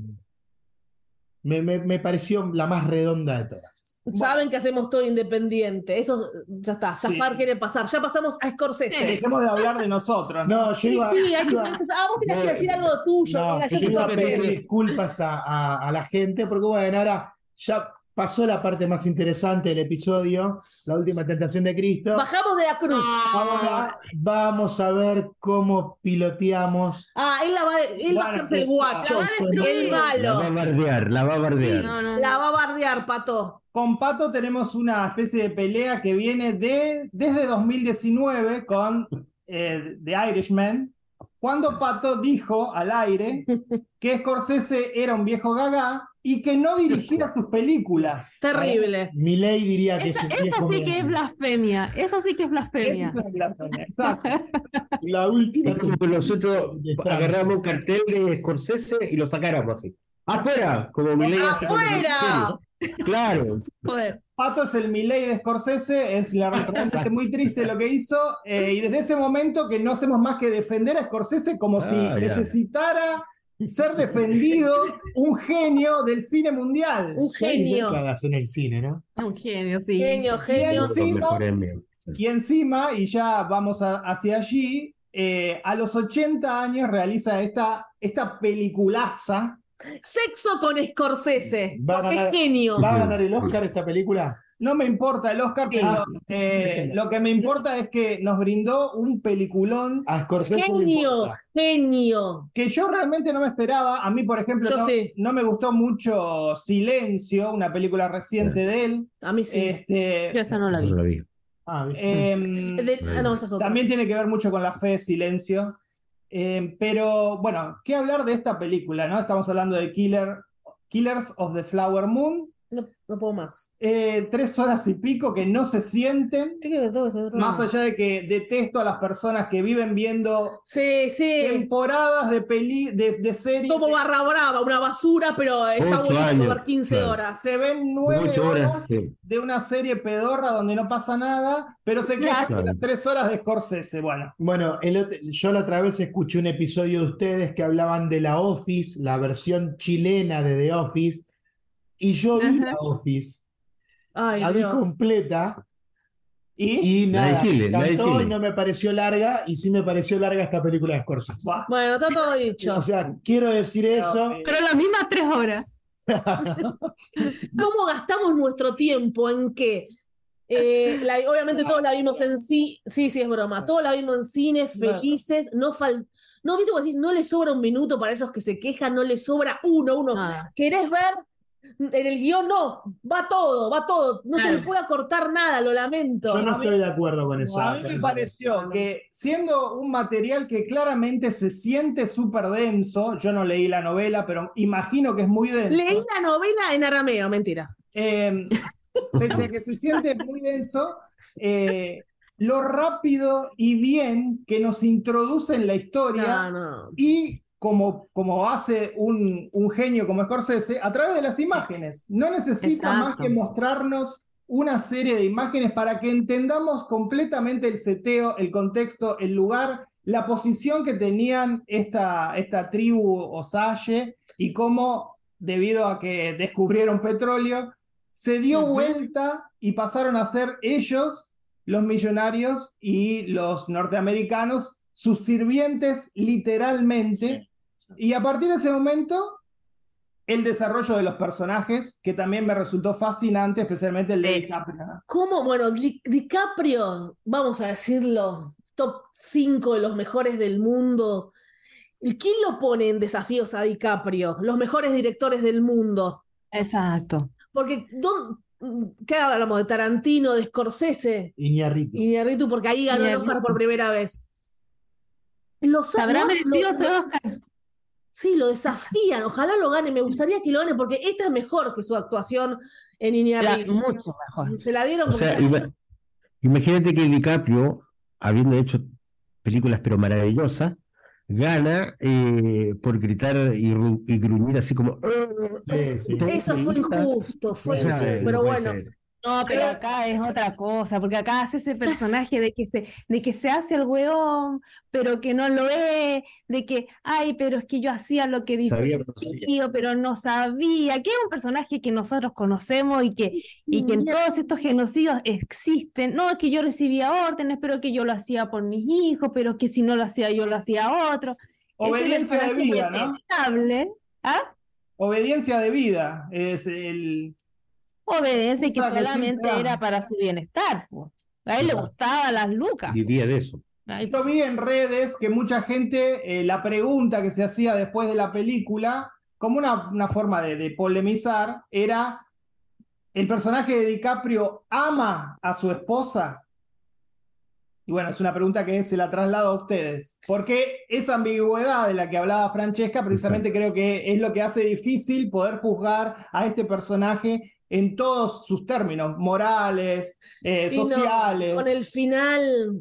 me pareció la más redonda de todas.
Saben que hacemos todo independiente. Eso ya está. Jafar quiere pasar. Ya pasamos a Scorsese.
Dejemos de hablar de nosotros.
No, yo iba.
Sí, hay que vos tenés que decir algo tuyo.
Yo iba a pedir disculpas a la gente, porque bueno, ahora ya pasó la parte más interesante del episodio, la última tentación de Cristo.
Bajamos de la cruz.
Ahora vamos a ver cómo piloteamos.
Él va a hacerse el guacho, el
La va a
malo.
bardear, la va a bardear.
La va a bardear, Pato.
Con Pato tenemos una especie de pelea que viene desde 2019 con The Irishman, cuando Pato dijo al aire que Scorsese era un viejo gaga y que no dirigía sus películas.
Terrible.
Milei diría que es un
Eso
viejo
sí que es blasfemia. Eso sí que es blasfemia.
Esa es la blasfemia, exacto.
La última.
Es como que nosotros agarramos un cartel de Scorsese y lo sacáramos así. ¡Afuera! Como Milei hace con el
¡Afuera!
ministerio. Claro.
Joder.
Pato es el Milei de Scorsese, es realmente muy triste lo que hizo, y desde ese momento que no hacemos más que defender a Scorsese como si
ya.
necesitara ser defendido un genio del cine mundial.
Un genio.
Décadas en el cine, ¿no?
Un genio, sí.
Genio.
Bien, sí.
Los mejores miembros.
Y encima, y ya vamos hacia allí, a los 80 años realiza esta peliculaza.
Sexo con Scorsese.
Va a
Porque es
ganar-
genio.
¿Va a ganar el Oscar esta película?
No me importa el Oscar, pero lo que me importa es que nos brindó un peliculón
A Scorsese no le
Genio.
importa.
Genio.
que yo realmente no me esperaba. A mí, por ejemplo,
Yo sí.
no me gustó mucho Silencio, una película reciente de él.
A mí sí.
Yo esa no la vi.
No lo vi.
Ah, bien.
No, esa es otra.
También tiene que ver mucho con la fe, Silencio. Pero bueno, ¿qué hablar de esta película, no? Estamos hablando de Killers of the Flower Moon.
No puedo más.
3 horas y pico que no se sienten.
Yo creo que tengo que ser
Más allá de que detesto a las personas que viven viendo
Sí, sí.
temporadas de series.
Como Barra Brava, una basura, pero está
8
buenísimo
años,
ver 15
claro.
horas.
Se ven 9
8
horas
horas. Sí.
de una serie pedorra donde no pasa nada, pero se quejan
Claro.
de las 3 horas de Scorsese. Bueno,
Bueno, yo la otra vez escuché un episodio de ustedes que hablaban de la Office, la versión chilena de The Office, y yo vi
Ajá.
la Office,
Ay,
la vi
Dios.
completa,
y
y
La de
nada,
Chile,
me
la de
encantó
Chile.
y no me pareció larga, y sí me pareció larga esta película de Scorsese.
buah,
Bueno, está todo dicho.
O sea, quiero decir eso.
Pero las mismas 3 horas.
¿Cómo gastamos nuestro tiempo en qué? Obviamente todos la vimos en sí, sí, es broma. Todos la vimos en cine, felices. No, viste cómo decís, no le sobra un minuto para esos que se quejan, no le sobra uno.
Nada.
¿Querés ver? En el guión no, va todo. No se le
Claro.
puede acortar nada, lo lamento.
Yo no estoy de acuerdo con eso.
a mí me pareció que siendo un material que claramente se siente súper denso, yo no leí la novela, pero imagino que es muy denso.
Leí la novela en arameo, mentira.
Pese a que se siente muy denso, lo rápido y bien que nos introduce en la historia
No.
y como hace un genio como Scorsese, a través de las imágenes. No necesita más
Exacto.
que mostrarnos una serie de imágenes para que entendamos completamente el seteo, el contexto, el lugar, la posición que tenían esta tribu Osage y cómo, debido a que descubrieron petróleo, se dio vuelta y pasaron a ser ellos, los millonarios y los norteamericanos, sus sirvientes literalmente. Y a partir de ese momento, el desarrollo de los personajes, que también me resultó fascinante, especialmente el de DiCaprio.
¿Cómo? Bueno, DiCaprio, vamos a decirlo, top 5 de los mejores del mundo. ¿Quién lo pone en desafíos a DiCaprio? Los mejores directores del mundo.
Exacto.
Porque, ¿qué hablamos? ¿De Tarantino, de Scorsese?
Iñárritu.
Iñárritu, porque ahí ganó el Oscar por primera vez.
¿Se habrá merecido ese Oscar?
Sí, lo desafían, ojalá lo gane, me gustaría que lo gane, porque esta es mejor que su actuación en
Era
Iñárritu.
mucho mejor.
Se la dieron
O sea,
como...
imagínate que DiCaprio, habiendo hecho películas pero maravillosas, gana por gritar y gruñir así como...
Sí.
Eso fue injusto, fue
O sea,
injusto,
no
pero
puede
bueno.
ser.
No, pero acá es otra cosa, porque acá hace ese personaje de que se hace el weón, pero que no lo ve, de que, ay, pero es que yo hacía lo que dice
Sabía,
el
pero no sabía.
tío, pero no sabía, que es un personaje que nosotros conocemos y que en todos estos genocidios existen. No, es que yo recibía órdenes, pero que yo lo hacía por mis hijos, pero que si no lo hacía yo, lo hacía otro.
Obediencia
Ese
de
personaje
vida, ¿no?
detestable. ¿Ah?
Obediencia de vida es el...
Obedece que
Cosa que
solamente
siempre
era
da.
para su bienestar, pues. A él le
Claro.
gustaban las lucas.
Vivía de eso.
Ay,
Yo vi en redes que mucha gente, la pregunta que se hacía después de la película, como una forma de polemizar, era, ¿el personaje de DiCaprio ama a su esposa? Y bueno, es una pregunta que se la traslado a ustedes. Porque esa ambigüedad de la que hablaba Francesca, precisamente
Exacto.
creo que es lo que hace difícil poder juzgar a este personaje en todos sus términos, morales,
Y no,
sociales.
con el final,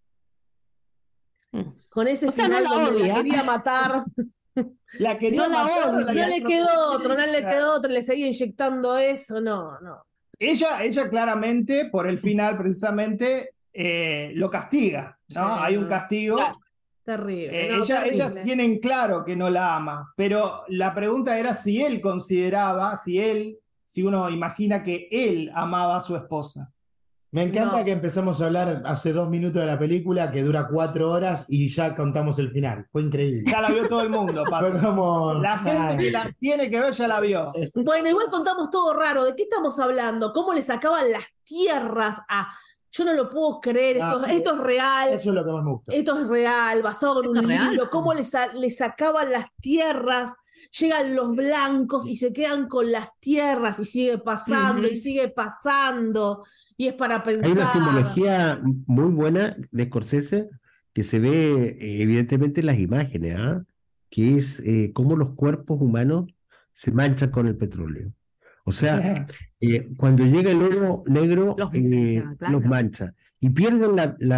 mm.
con ese
O sea, no
final
la
donde la
odia.
quería matar,
¿La quería
No la
matar o
odia.
la
no
quería
le quedó otro, no le
proteger?
quedó otro, le seguía inyectando eso, no.
Ella claramente, por el final precisamente, lo castiga, ¿no?
Sí.
Hay un castigo.
Claro.
Terrible, no,
Ella
terrible.
tienen claro que no la ama, pero la pregunta era si él consideraba, si uno imagina que él amaba a su esposa.
Me encanta
No.
que empezamos a hablar hace 2 minutos de la película, que dura 4 horas y ya contamos el final. Fue increíble.
Ya la vio todo el mundo, Pato.
Fue como...
La gente que la tiene que ver ya la vio.
Bueno, igual contamos todo raro. ¿De qué estamos hablando? ¿Cómo le sacaban las tierras a...? Yo no lo puedo creer,
Ah, sí,
esto es real.
Eso es lo que más me gustó.
Esto es real, basado en
¿Esto
un
es real?
libro. ¿Cómo le sacaban las tierras? Llegan los blancos y se quedan con las tierras y sigue pasando y sigue pasando. Y es para
Hay una
pensar.
simbología muy buena de Scorsese que se ve evidentemente en las imágenes, ¿ah? Que es cómo los cuerpos humanos se manchan con el petróleo. O sea, cuando llega el oro negro,
Los mancha, claro.
los mancha y pierden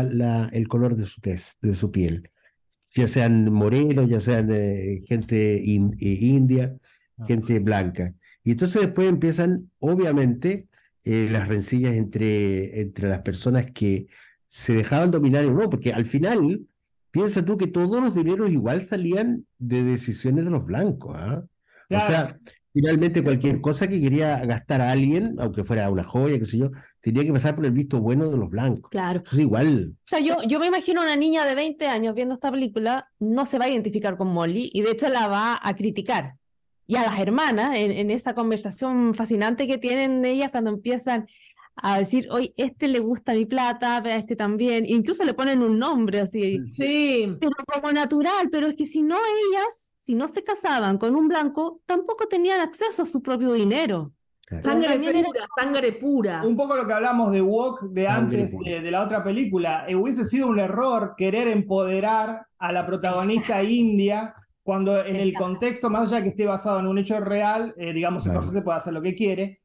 el color de su tez, de su piel, ya sean morenos, ya sean gente india, gente blanca. Y entonces después empiezan, obviamente, las rencillas entre las personas que se dejaban dominar o no, porque al final, piensa tú que todos los dineros igual salían de decisiones de los blancos, ¿ah?
Claro.
O sea, finalmente cualquier cosa que quería gastar a alguien, aunque fuera una joya, qué sé yo, tenía que pasar por el visto bueno de los blancos.
Claro.
Entonces igual,
O sea, yo me imagino una niña de 20 años viendo esta película, no se va a identificar con Molly y de hecho la va a criticar. Y a las hermanas, en esa conversación fascinante que tienen ellas cuando empiezan a decir, oye, este le gusta mi plata, a este también, incluso le ponen un nombre así,
Sí.
pero como natural, pero es que si no ellas, si no se casaban con un blanco, tampoco tenían acceso a su propio dinero.
claro.
Sangre
También era-
pura, sangre pura.
Un poco lo que hablamos de Walk de
Sangre
antes
pura.
de la otra película. Hubiese sido un error querer empoderar a la protagonista india cuando en el
Exacto.
contexto, más allá de que esté basado en un hecho real, digamos,
Claro.
Scorsese puede hacer lo que quiere.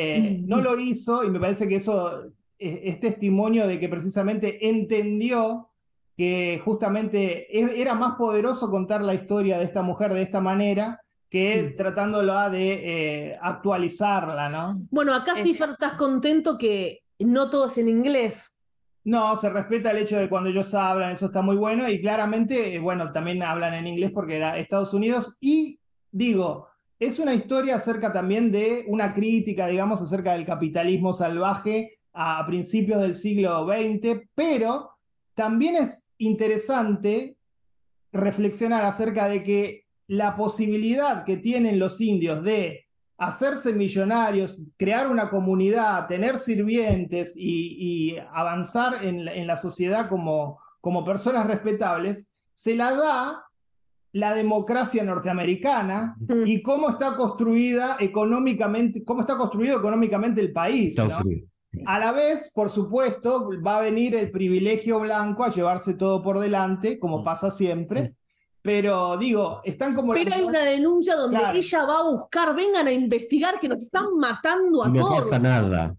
No lo hizo y me parece que eso es testimonio de que precisamente entendió que justamente era más poderoso contar la historia de esta mujer de esta manera que tratándola de actualizarla, ¿no?
Bueno, acá sí, Fer, estás contento que no todo es en inglés.
No, se respeta el hecho de cuando ellos hablan, eso está muy bueno, y claramente, bueno, también hablan en inglés porque era Estados Unidos, y digo, es una historia acerca también de una crítica, digamos, acerca del capitalismo salvaje a principios del siglo XX, pero también es interesante reflexionar acerca de que la posibilidad que tienen los indios de hacerse millonarios, crear una comunidad, tener sirvientes y avanzar en la sociedad como personas respetables, se la da la democracia norteamericana y cómo está construida económicamente, cómo está construido económicamente el país, ¿no?
Estados Unidos.
A la vez, por supuesto, va a venir el privilegio blanco a llevarse todo por delante, como pasa siempre. Pero digo, están como...
Pero hay una denuncia donde
Claro.
ella va a buscar, vengan a investigar que nos están matando a
Y no
todos.
pasa nada.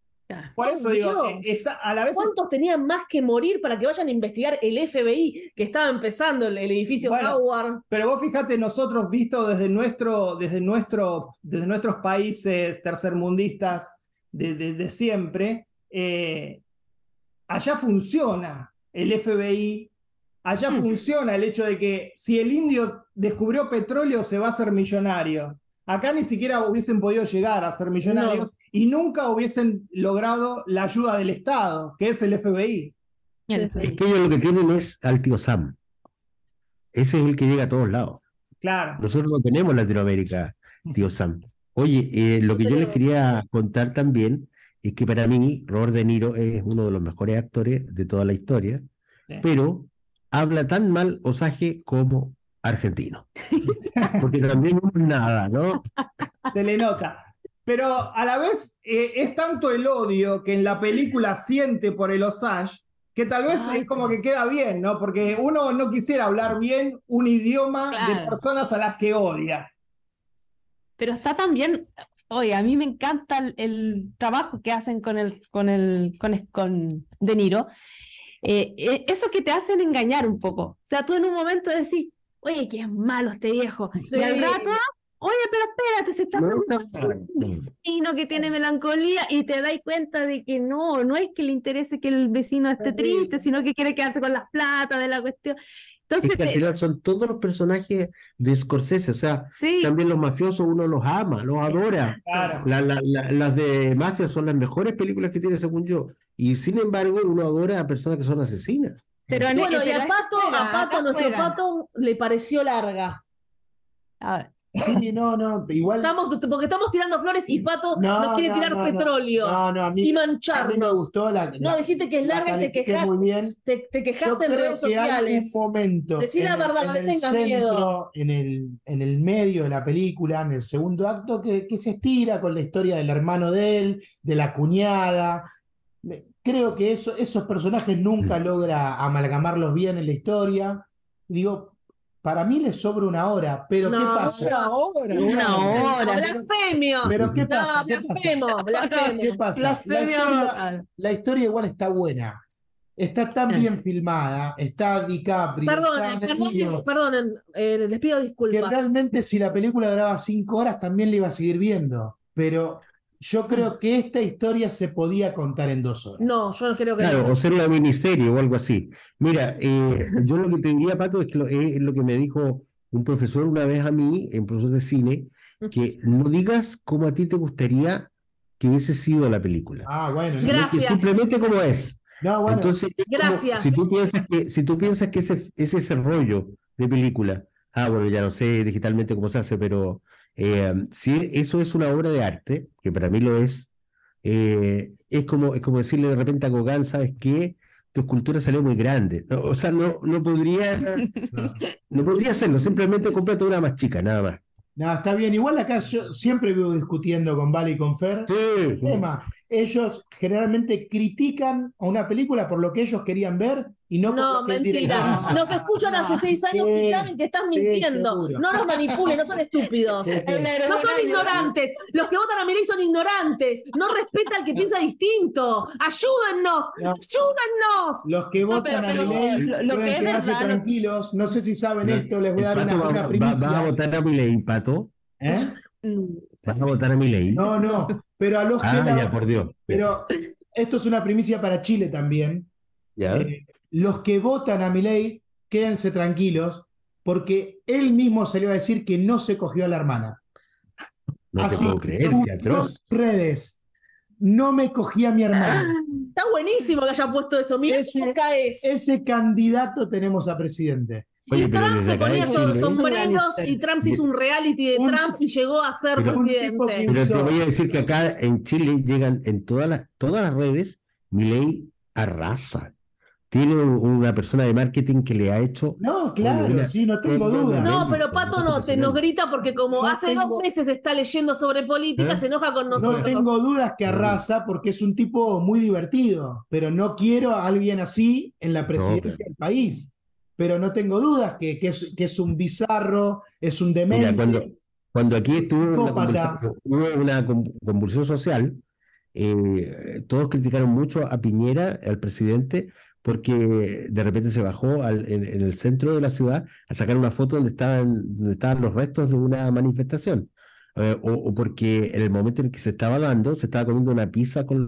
Por eso digo,
Dios.
a la vez...
¿Cuántos tenían más que morir para que vayan a investigar el FBI que estaba empezando el edificio
Bueno,
Howard?
Pero vos fíjate, nosotros visto desde nuestros países tercermundistas de siempre, allá funciona el FBI, allá funciona el hecho de que si el indio descubrió petróleo se va a hacer millonario. Acá ni siquiera hubiesen podido llegar a ser millonarios y nunca hubiesen logrado la ayuda del Estado, que es el FBI.
Es que ellos lo que tienen es al tío Sam. Ese es el que llega a todos lados.
Claro.
Nosotros no tenemos Latinoamérica, tío Sam. Oye, lo que yo les quería contar también es que para mí Robert De Niro es uno de los mejores actores de toda la historia,
Sí.
pero habla tan mal Osage como argentino. Porque también no es nada, ¿no?
Se le nota. Pero a la vez es tanto el odio que en la película siente por el Osage que tal vez es como que queda bien, ¿no? Porque uno no quisiera hablar bien un idioma de
Claro.
personas a las que odia.
Pero está también, oye, a mí me encanta el trabajo que hacen con De Niro. Eso que te hacen engañar un poco. O sea, tú en un momento decís, oye, que es malo este viejo.
Sí.
Y al rato, oye, pero espérate, se está
No,
preguntando un vecino que tiene melancolía y te das cuenta de que no es que le interese que el vecino esté triste, sino que quiere quedarse con las plata de la cuestión.
Es
Entonces,
que al final son todos los personajes de Scorsese, o sea,
sí,
también los mafiosos uno los ama, los adora.
Claro.
Las de mafia son las mejores películas que tiene, según yo. Y sin embargo, uno adora a personas que son asesinas.
pero
Y bueno, y
pero
a Pato, nuestro
juegan.
Pato, le pareció larga.
A ver,
Sí, no, igual.
Porque estamos tirando flores y Pato nos quiere tirar petróleo
No, a
y
mí me
mancharnos.
gustó
No, dijiste que es
la
larga y te
califiqué
quejaste,
muy bien.
te
Yo
quejaste en
creo
redes
que hay un
sociales.
momento
Decí la verdad, no le
el
tengas
centro,
miedo.
en el medio de la película, en el segundo acto, que se estira con la historia del hermano de él, de la cuñada. Creo que esos personajes nunca logra amalgamarlos bien en la historia. Digo, para mí les sobra una hora, pero ¿qué
No,
pasa?
una hora.
Blasfemio.
Pero ¿qué
No,
pasa?
blasfemo,
¿Qué
blasfemo.
pasa?
Blasfemio.
La historia igual está buena. Está tan bien filmada, está DiCaprio, está De Niro,
Perdonen, les pido
que
disculpas.
realmente si la película duraba 5 horas también la iba a seguir viendo. Pero yo creo que esta historia se podía contar en 2 horas.
No, yo creo que
Claro,
no.
o ser una miniserie o algo así. Mira, yo lo que te diría, Pato, es es lo que me dijo un profesor una vez a mí, en profesor de cine, que no digas cómo a ti te gustaría que hubiese sido la película,
Ah, bueno,
sino que
Gracias.
simplemente como es.
no, bueno,
Entonces, es como
Gracias.
si tú piensas que ese rollo de película, bueno, ya no sé digitalmente cómo se hace, pero si eso es una obra de arte, que para mí lo es como decirle de repente a Gauguin, ¿sabes qué? Tu escultura salió muy grande. No, o sea, no podría hacerlo, simplemente cómprate una más chica, nada más.
no, está bien. Igual acá yo siempre vivo discutiendo con Vale y con Fer.
Sí,
Tema, ellos generalmente critican a una película por lo que ellos querían ver y no por
No,
lo que el
mentira.
director hizo.
Nos escuchan hace 6 años y
Sí,
saben que estás
sí,
mintiendo.
seguro.
No nos manipulen, no son estúpidos.
Sí, sí.
No son ignorantes. Los que votan a Milei son ignorantes. No respeta al que piensa distinto. Ayúdennos.
No.
Ayúdennos.
Los que votan
pero
a Milei
lo que
pueden
es
quedarse
verdad,
tranquilos. No sé si saben
No,
esto, les voy a dar
Pato
una
va a
primicia.
votar a Milei, Pato.
¿Eh?
¿Vas a votar a Milei?
No, pero a los que
Ya, por Dios.
Pero esto es una primicia para Chile también.
¿Ya?
Los que votan a Milei, quédense tranquilos, porque él mismo salió a decir que no se cogió a la hermana.
No te
Así
puedo creer,
que
qué atroz.
redes. No me cogí a mi hermana.
Está buenísimo que haya puesto eso. Mira
Ese-
qué boca es.
Ese candidato tenemos a presidente.
Oye,
Y
pero
Trump
desde
se
acá
ponía
de Chile,
sombreros y Trump se hizo un reality de
Un-
Trump y llegó a ser
Pero-
Un tipo
presidente.
que
pero te
usó-
voy a decir que acá en Chile llegan en todas las redes, Milei arrasa. Tiene una persona de marketing que le ha hecho.
No, claro,
Oye,
sí, no tengo duda.
No, pero Pato nos grita porque como
No
hace
tengo-
2 meses está leyendo sobre política,
¿Eh?
se enoja con
No
nosotros.
tengo dudas que arrasa porque es un tipo muy divertido, pero no quiero a alguien así en la presidencia
claro.
del país. Pero no tengo dudas que es un bizarro, es un
Mira,
demente.
cuando aquí
Psicópata.
hubo una convulsión social, todos criticaron mucho a Piñera, al presidente, porque de repente se bajó en el centro de la ciudad a sacar una foto donde estaban los restos de una manifestación. O porque en el momento en que se estaba comiendo una pizza con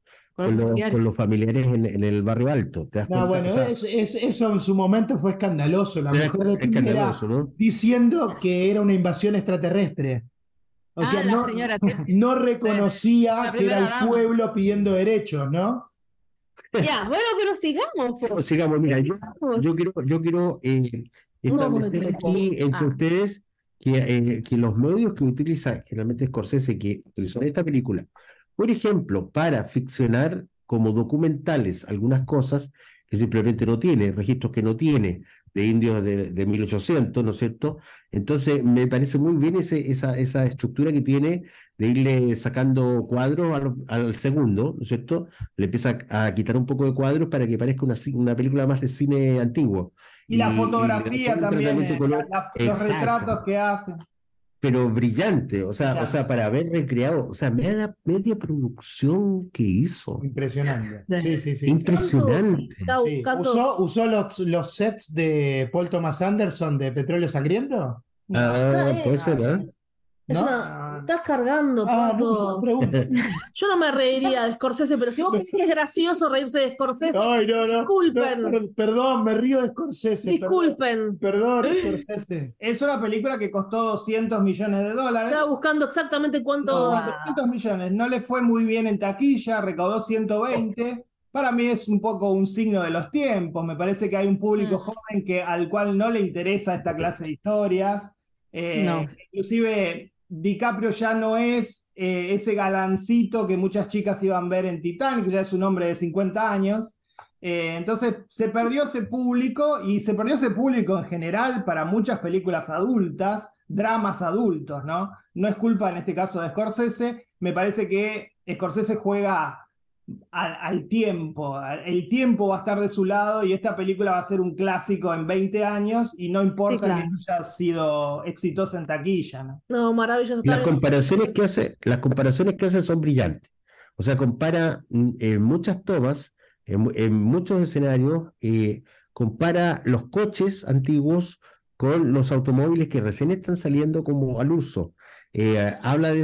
los familiares en el barrio alto. ¿Te das
No,
cuenta?
bueno,
O sea,
eso en su momento fue escandaloso. La mujer de Piñera
escandaloso, ¿no?
diciendo que era una invasión extraterrestre. O sea,
la
no,
señora,
no reconocía
la
que era
primera
el
dama.
pueblo pidiendo derechos, ¿no?
Ya, bueno, pero sigamos. po.
Sigamos, mira, yo quiero
Vamos
establecer
de tiempo.
aquí entre ustedes que los medios que utiliza generalmente Scorsese, que utilizó en esta película, por ejemplo, para ficcionar como documentales algunas cosas que simplemente no tiene, registros que no tiene, de indios de 1800, ¿no es cierto? Entonces, me parece muy bien esa estructura que tiene de irle sacando cuadros al segundo, ¿no es cierto? Le empieza a quitar un poco de cuadros para que parezca una película más de cine antiguo.
Y la
Y le da todo
fotografía
un
también,
tratamiento de color.
los
Exacto,
retratos que hace.
pero brillante, o sea, para haber recreado, o sea, media producción que hizo.
Impresionante. Sí, sí, sí.
Impresionante.
Sí. ¿Usó los sets de Paul Thomas Anderson de Petróleo Sangriento?
Puede ser, ¿eh?
Estás cargando, Pato.
No, pregunto.
Yo no me reiría de Scorsese, pero si vos crees que es gracioso reírse de Scorsese,
Ay, no.
disculpen.
Perdón, me río de Scorsese.
Disculpen.
Perdón, Scorsese.
Es una película que costó $200 millones.
Estaba buscando exactamente cuánto.
No, 200 millones. No le fue muy bien en taquilla, recaudó 120. Para mí es un poco un signo de los tiempos. Me parece que hay un público joven al cual no le interesa esta clase de historias.
No.
Inclusive DiCaprio ya no es ese galancito que muchas chicas iban a ver en Titanic, ya es un hombre de 50 años. Entonces se perdió ese público y se perdió ese público en general para muchas películas adultas, dramas adultos, ¿no? No es culpa en este caso de Scorsese, me parece que Scorsese juega al tiempo, el tiempo va a estar de su lado y esta película va a ser un clásico en 20 años y no importa
Sí, claro.
que haya sido exitosa en taquilla, ¿no?
No, maravilloso.
Las comparaciones que hace son brillantes. O sea, compara en muchas tomas, en muchos escenarios, compara los coches antiguos con los automóviles que recién están saliendo como al uso. Habla de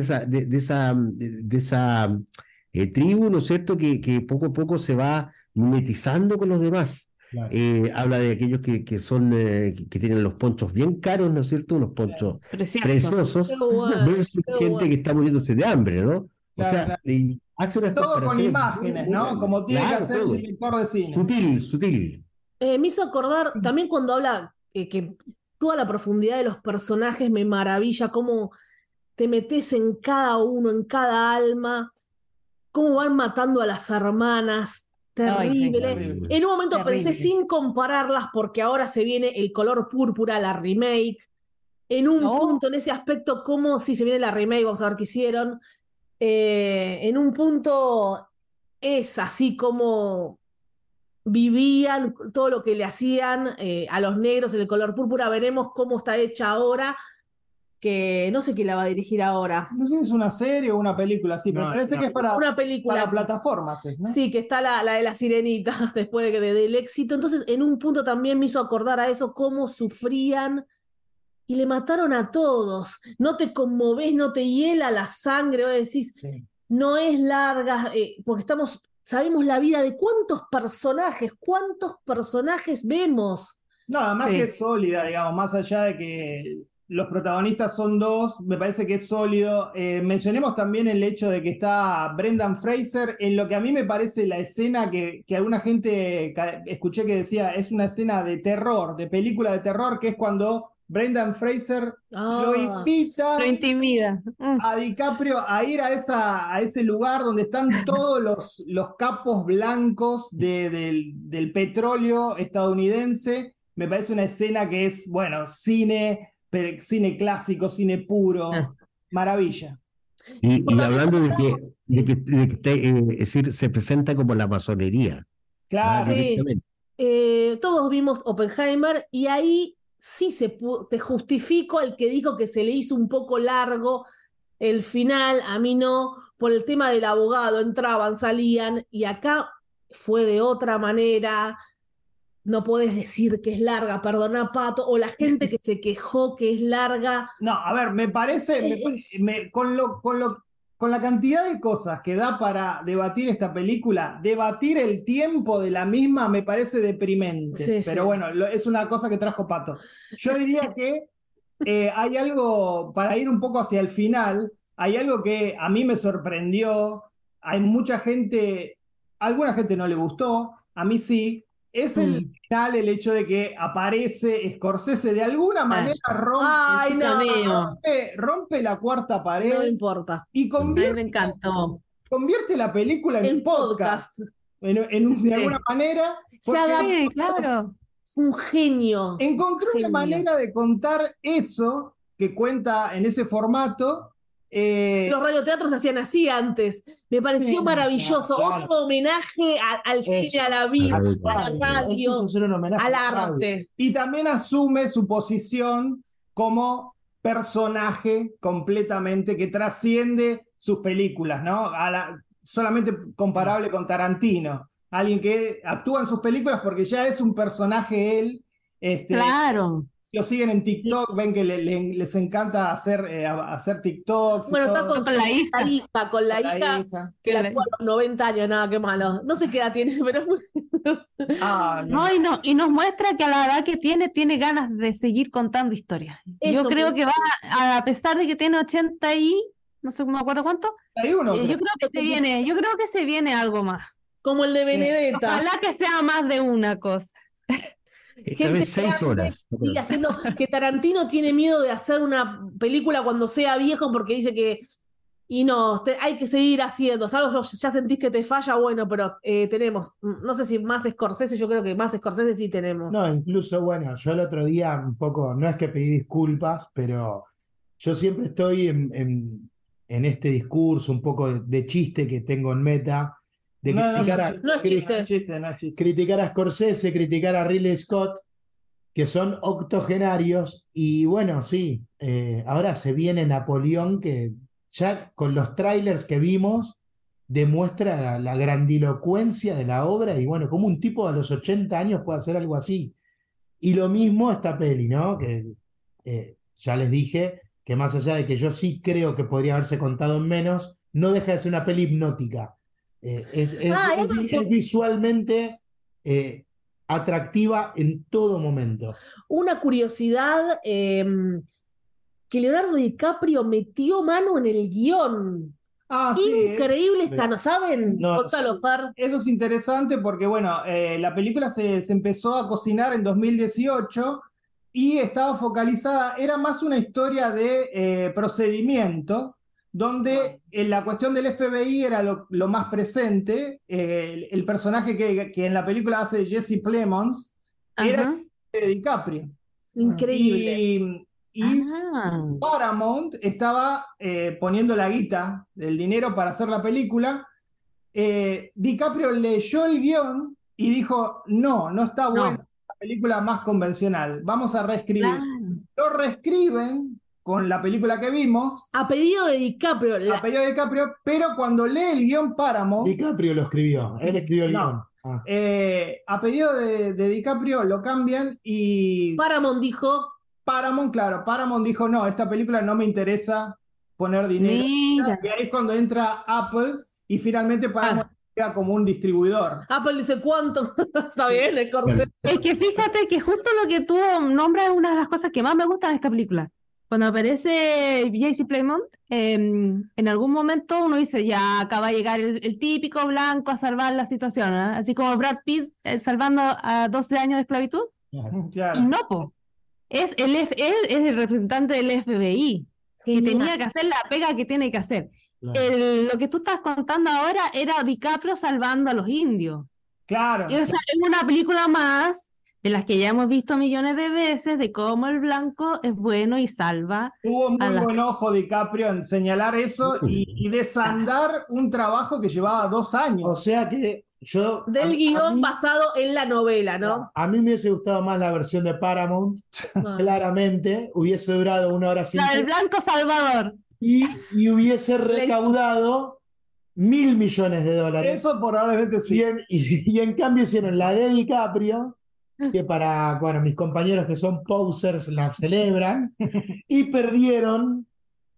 esa tribu, ¿no es cierto?, que poco a poco se va mimetizando con los demás.
Claro.
Habla de aquellos que son que tienen los ponchos bien caros, ¿no es cierto? Unos ponchos
Precioso.
preciosos,
Qué bueno,
versus
qué
gente
bueno.
que está muriéndose de hambre, ¿no? O
Claro,
sea,
claro.
y hace unas
Todo con
comparaciones
imágenes,
muy
¿no?
grandes.
Como tiene
Claro,
que hacer
todo.
un director de cine.
Sutil.
Me hizo acordar también cuando habla que toda la profundidad de los personajes me maravilla, cómo te metes en cada uno, en cada alma, cómo van matando a las hermanas.
Ay, sí.
Terrible. En un momento
Terrible.
pensé sin compararlas porque ahora se viene El color púrpura, la remake. En un
No.
punto, en ese aspecto, como si se viene la remake, vamos a ver qué hicieron. En un punto es así como vivían, todo lo que le hacían a los negros en El color púrpura. Veremos cómo está hecha ahora, que no sé quién la va a dirigir ahora.
No sé si es una serie o una película, sí, pero
No,
parece
es
que es para
Una película.
plataformas, ¿no?
Sí, que está la de la sirenita después del éxito. Entonces, en un punto también me hizo acordar a eso, cómo sufrían y le mataron a todos. No te conmovés, no te hiela la sangre, vos decís,
Sí.
no es larga, porque sabemos la vida de cuántos personajes vemos.
No, además
Sí.
que es sólida, digamos, más allá de que los protagonistas son dos, me parece que es sólido. Mencionemos también el hecho de que está Brendan Fraser en lo que a mí me parece la escena que alguna gente escuché que decía es una escena de terror, de película de terror, que es cuando Brendan Fraser lo invita
Lo intimida.
a DiCaprio a ir a ese lugar donde están todos los capos blancos del petróleo estadounidense. Me parece una escena que es, bueno, cine clásico, cine puro, maravilla.
Y hablando de que es decir, se presenta como la masonería.
Claro,
Sí.
Directamente.
Todos vimos Oppenheimer y ahí sí te justifico al que dijo que se le hizo un poco largo el final, a mí no, por el tema del abogado, entraban, salían, y acá fue de otra manera. No podés decir que es larga, perdona, Pato, o la gente que se quejó que es larga.
No, a ver, me parece, con la cantidad de cosas que da para debatir esta película, debatir el tiempo de la misma me parece deprimente.
Sí,
pero
sí.
bueno, es una cosa que trajo Pato. Yo diría que hay algo, para ir un poco hacia el final, hay algo que a mí me sorprendió. Hay mucha gente, a alguna gente no le gustó, a mí sí. es el final, el hecho de que aparece Scorsese, de alguna manera
Ay, no.
rompe la cuarta
No
pared
me importa.
y
A mí me encantó.
convierte la película en
El
podcast.
podcast.
De alguna manera,
Se
porque
adaptó.
Sí, claro.
Un genio.
encontró una
Genio.
manera de contar eso que cuenta en ese formato.
Los radioteatros se hacían así antes. Me pareció
Sí,
maravilloso.
claro.
Otro homenaje al
Eso.
cine, a la vida,
Radio.
a la
Eso
radio,
es hacer un homenaje
al
a la radio.
arte.
Y también asume su posición como personaje completamente que trasciende sus películas, ¿no? Solamente comparable con Tarantino. Alguien que actúa en sus películas porque ya es un personaje él.
Claro.
Lo siguen en TikTok, ven que les encanta hacer TikToks.
Bueno, está
Con la hija.
con la hija, que la tuvo a los 90 años, nada, qué malo. No sé qué edad tiene, pero es muy...
No, y nos muestra que a la edad que tiene ganas de seguir contando historias.
Eso
Yo creo
me-
que va, a pesar de que tiene 80 y, no sé, no me acuerdo cuánto,
31,
yo
creo.
creo que se viene algo más.
Como el de Benedetta.
Ojalá que sea más de una cosa.
Esta
Gente
vez 6
grande
horas.
sigue haciendo que Tarantino tiene miedo de hacer una película cuando sea viejo porque dice que y no, hay que seguir haciendo. Salvo ya sentís que te falla, bueno, pero tenemos, no sé si más Scorsese, yo creo que más Scorsese sí tenemos.
No, incluso, bueno, yo el otro día un poco, no es que pedí disculpas, pero yo siempre estoy en este discurso un poco de chiste que tengo en Meta, de criticar
no es chiste.
No es chiste.
criticar a Scorsese, criticar a Ridley Scott, que son octogenarios, y bueno, sí, ahora se viene Napoleón, que ya con los trailers que vimos demuestra la grandilocuencia de la obra, y bueno, como un tipo a los 80 años puede hacer algo así. Y lo mismo esta peli, ¿no? Que ya les dije que más allá de que yo sí creo que podría haberse contado en menos, no deja de ser una peli hipnótica. Es visualmente atractiva en todo momento.
Una curiosidad, que Leonardo DiCaprio metió mano en el guión.
Sí.
Increíble esta, ¿no saben?
No,
Contalo, Fer.
Eso es interesante porque, bueno, la película se empezó a cocinar en 2018 y estaba focalizada, era más una historia de procedimiento, donde la cuestión del FBI era lo más presente. El personaje que en la película hace Jesse Plemons era
Ajá.
el de DiCaprio.
Increíble.
Y
Ah.
Paramount estaba poniendo la guita, el dinero para hacer la película. DiCaprio leyó el guión y dijo, no está buena la película más convencional, vamos a reescribir.
Claro.
Lo reescriben con la película que vimos,
A pedido de DiCaprio.
a pedido de DiCaprio, pero cuando lee el guión Paramount,
DiCaprio lo escribió, él escribió el guión.
a pedido de DiCaprio lo cambian y
Paramount dijo,
Paramount dijo, no, esta película no me interesa poner dinero.
Mira.
Y ahí es cuando entra Apple y finalmente Paramount queda como un distribuidor.
Apple dice, ¿cuánto? Está bien, Scorsese.
Es que fíjate que justo lo que tú nombras es una de las cosas que más me gustan de esta película. Cuando aparece J.C. Plemons, en algún momento uno dice, ya acaba de llegar el típico blanco a salvar la situación, ¿eh? Así como Brad Pitt salvando a 12 años de esclavitud.
Claro.
Y no, po. Él es el representante del FBI, que
Genial.
tenía que hacer la pega que tiene que hacer.
Claro.
Lo que tú estás contando ahora era DiCaprio salvando a los indios.
Claro.
Y esa es una película más de las que ya hemos visto millones de veces, de cómo el blanco es bueno y salva.
Tuvo muy
a la-
buen ojo DiCaprio en señalar eso y desandar un trabajo que llevaba 2 años.
O sea que yo...
Del
a
guión
mí-
basado en la novela, ¿no?
A mí me hubiese gustado más la versión de Paramount, claramente, hubiese durado 1 hora
La del
5
blanco salvador.
y hubiese recaudado $1.000 millones.
Eso probablemente sí.
Y en cambio hicieron la de DiCaprio, que para, bueno, mis compañeros que son posers la celebran, y perdieron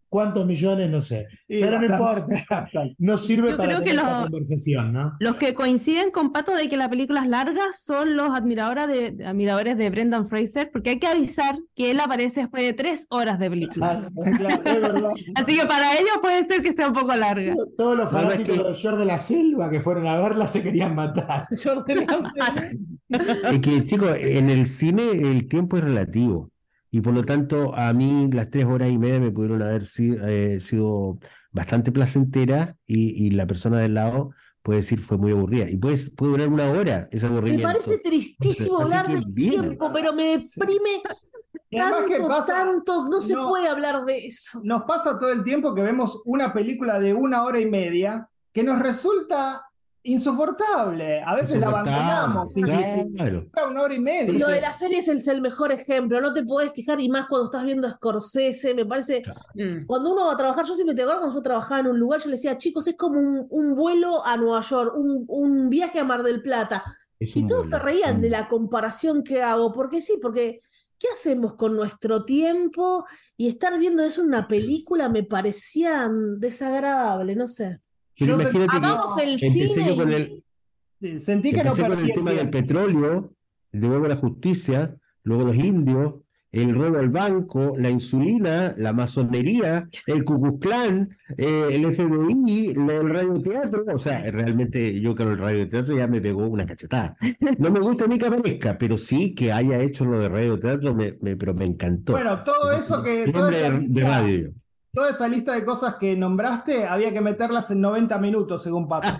¿Cuántos millones? No sé.
Y
Pero no
bastante.
importa. No sirve
Yo
para
creo que
tener esta conversación, ¿no?
los que coinciden con Pato de que la película es larga son los admiradores de Brendan Fraser, porque hay que avisar que él aparece después de 3 horas de película.
Claro, es verdad.
Así que para ellos puede ser que sea un poco larga.
Todos los
La verdad
fanáticos
es que-
de George de la Selva que fueron a verla se querían matar.
Jordan Lampert.
Es que, chicos, en el cine el tiempo es relativo y por lo tanto a mí las 3 horas y media me pudieron haber sido bastante placenteras y la persona del lado puede decir fue muy aburrida y puede durar 1 hora ese
Me
aburrimiento.
parece tristísimo
Así
hablar
que
del
bien.
tiempo, pero me deprime
Y además, ¿qué pasa?
tanto, no se
No.
puede hablar de eso.
Nos pasa todo el tiempo que vemos una película de 1 hora y media que nos resulta insoportable. A veces la abandonamos, inclusive.
Claro.
Dura 1 hora y media.
Lo de las series es el mejor ejemplo, no te podés quejar, y más cuando estás viendo Scorsese, me parece, cuando uno va a trabajar, yo siempre te acuerdo cuando yo trabajaba en un lugar, yo le decía, chicos, es como un vuelo a Nueva York, un viaje a Mar del Plata,
Es
y
un
todos se
vuelo.
reían de la comparación que hago, porque sí, porque ¿qué hacemos con nuestro tiempo? Y estar viendo eso en una película me parecía desagradable, no sé.
Pero
Yo
imagínate
Amamos
que
el
empecé
cine
yo con
y
sentí que no
empecé con
perdí
el
el
tema del
tiempo.
petróleo, luego la justicia, luego los indios, el robo al banco, la insulina, la masonería, el Ku Klux Klan, el FBI, el radioteatro. O sea, realmente yo creo que el radioteatro ya me pegó una cachetada. No me gusta ni que aparezca, pero sí que haya hecho lo de radioteatro, pero me encantó.
Bueno, todo eso que,
Soy hombre de radio.
toda esa lista de cosas que nombraste, había que meterlas en 90 minutos, según Pato.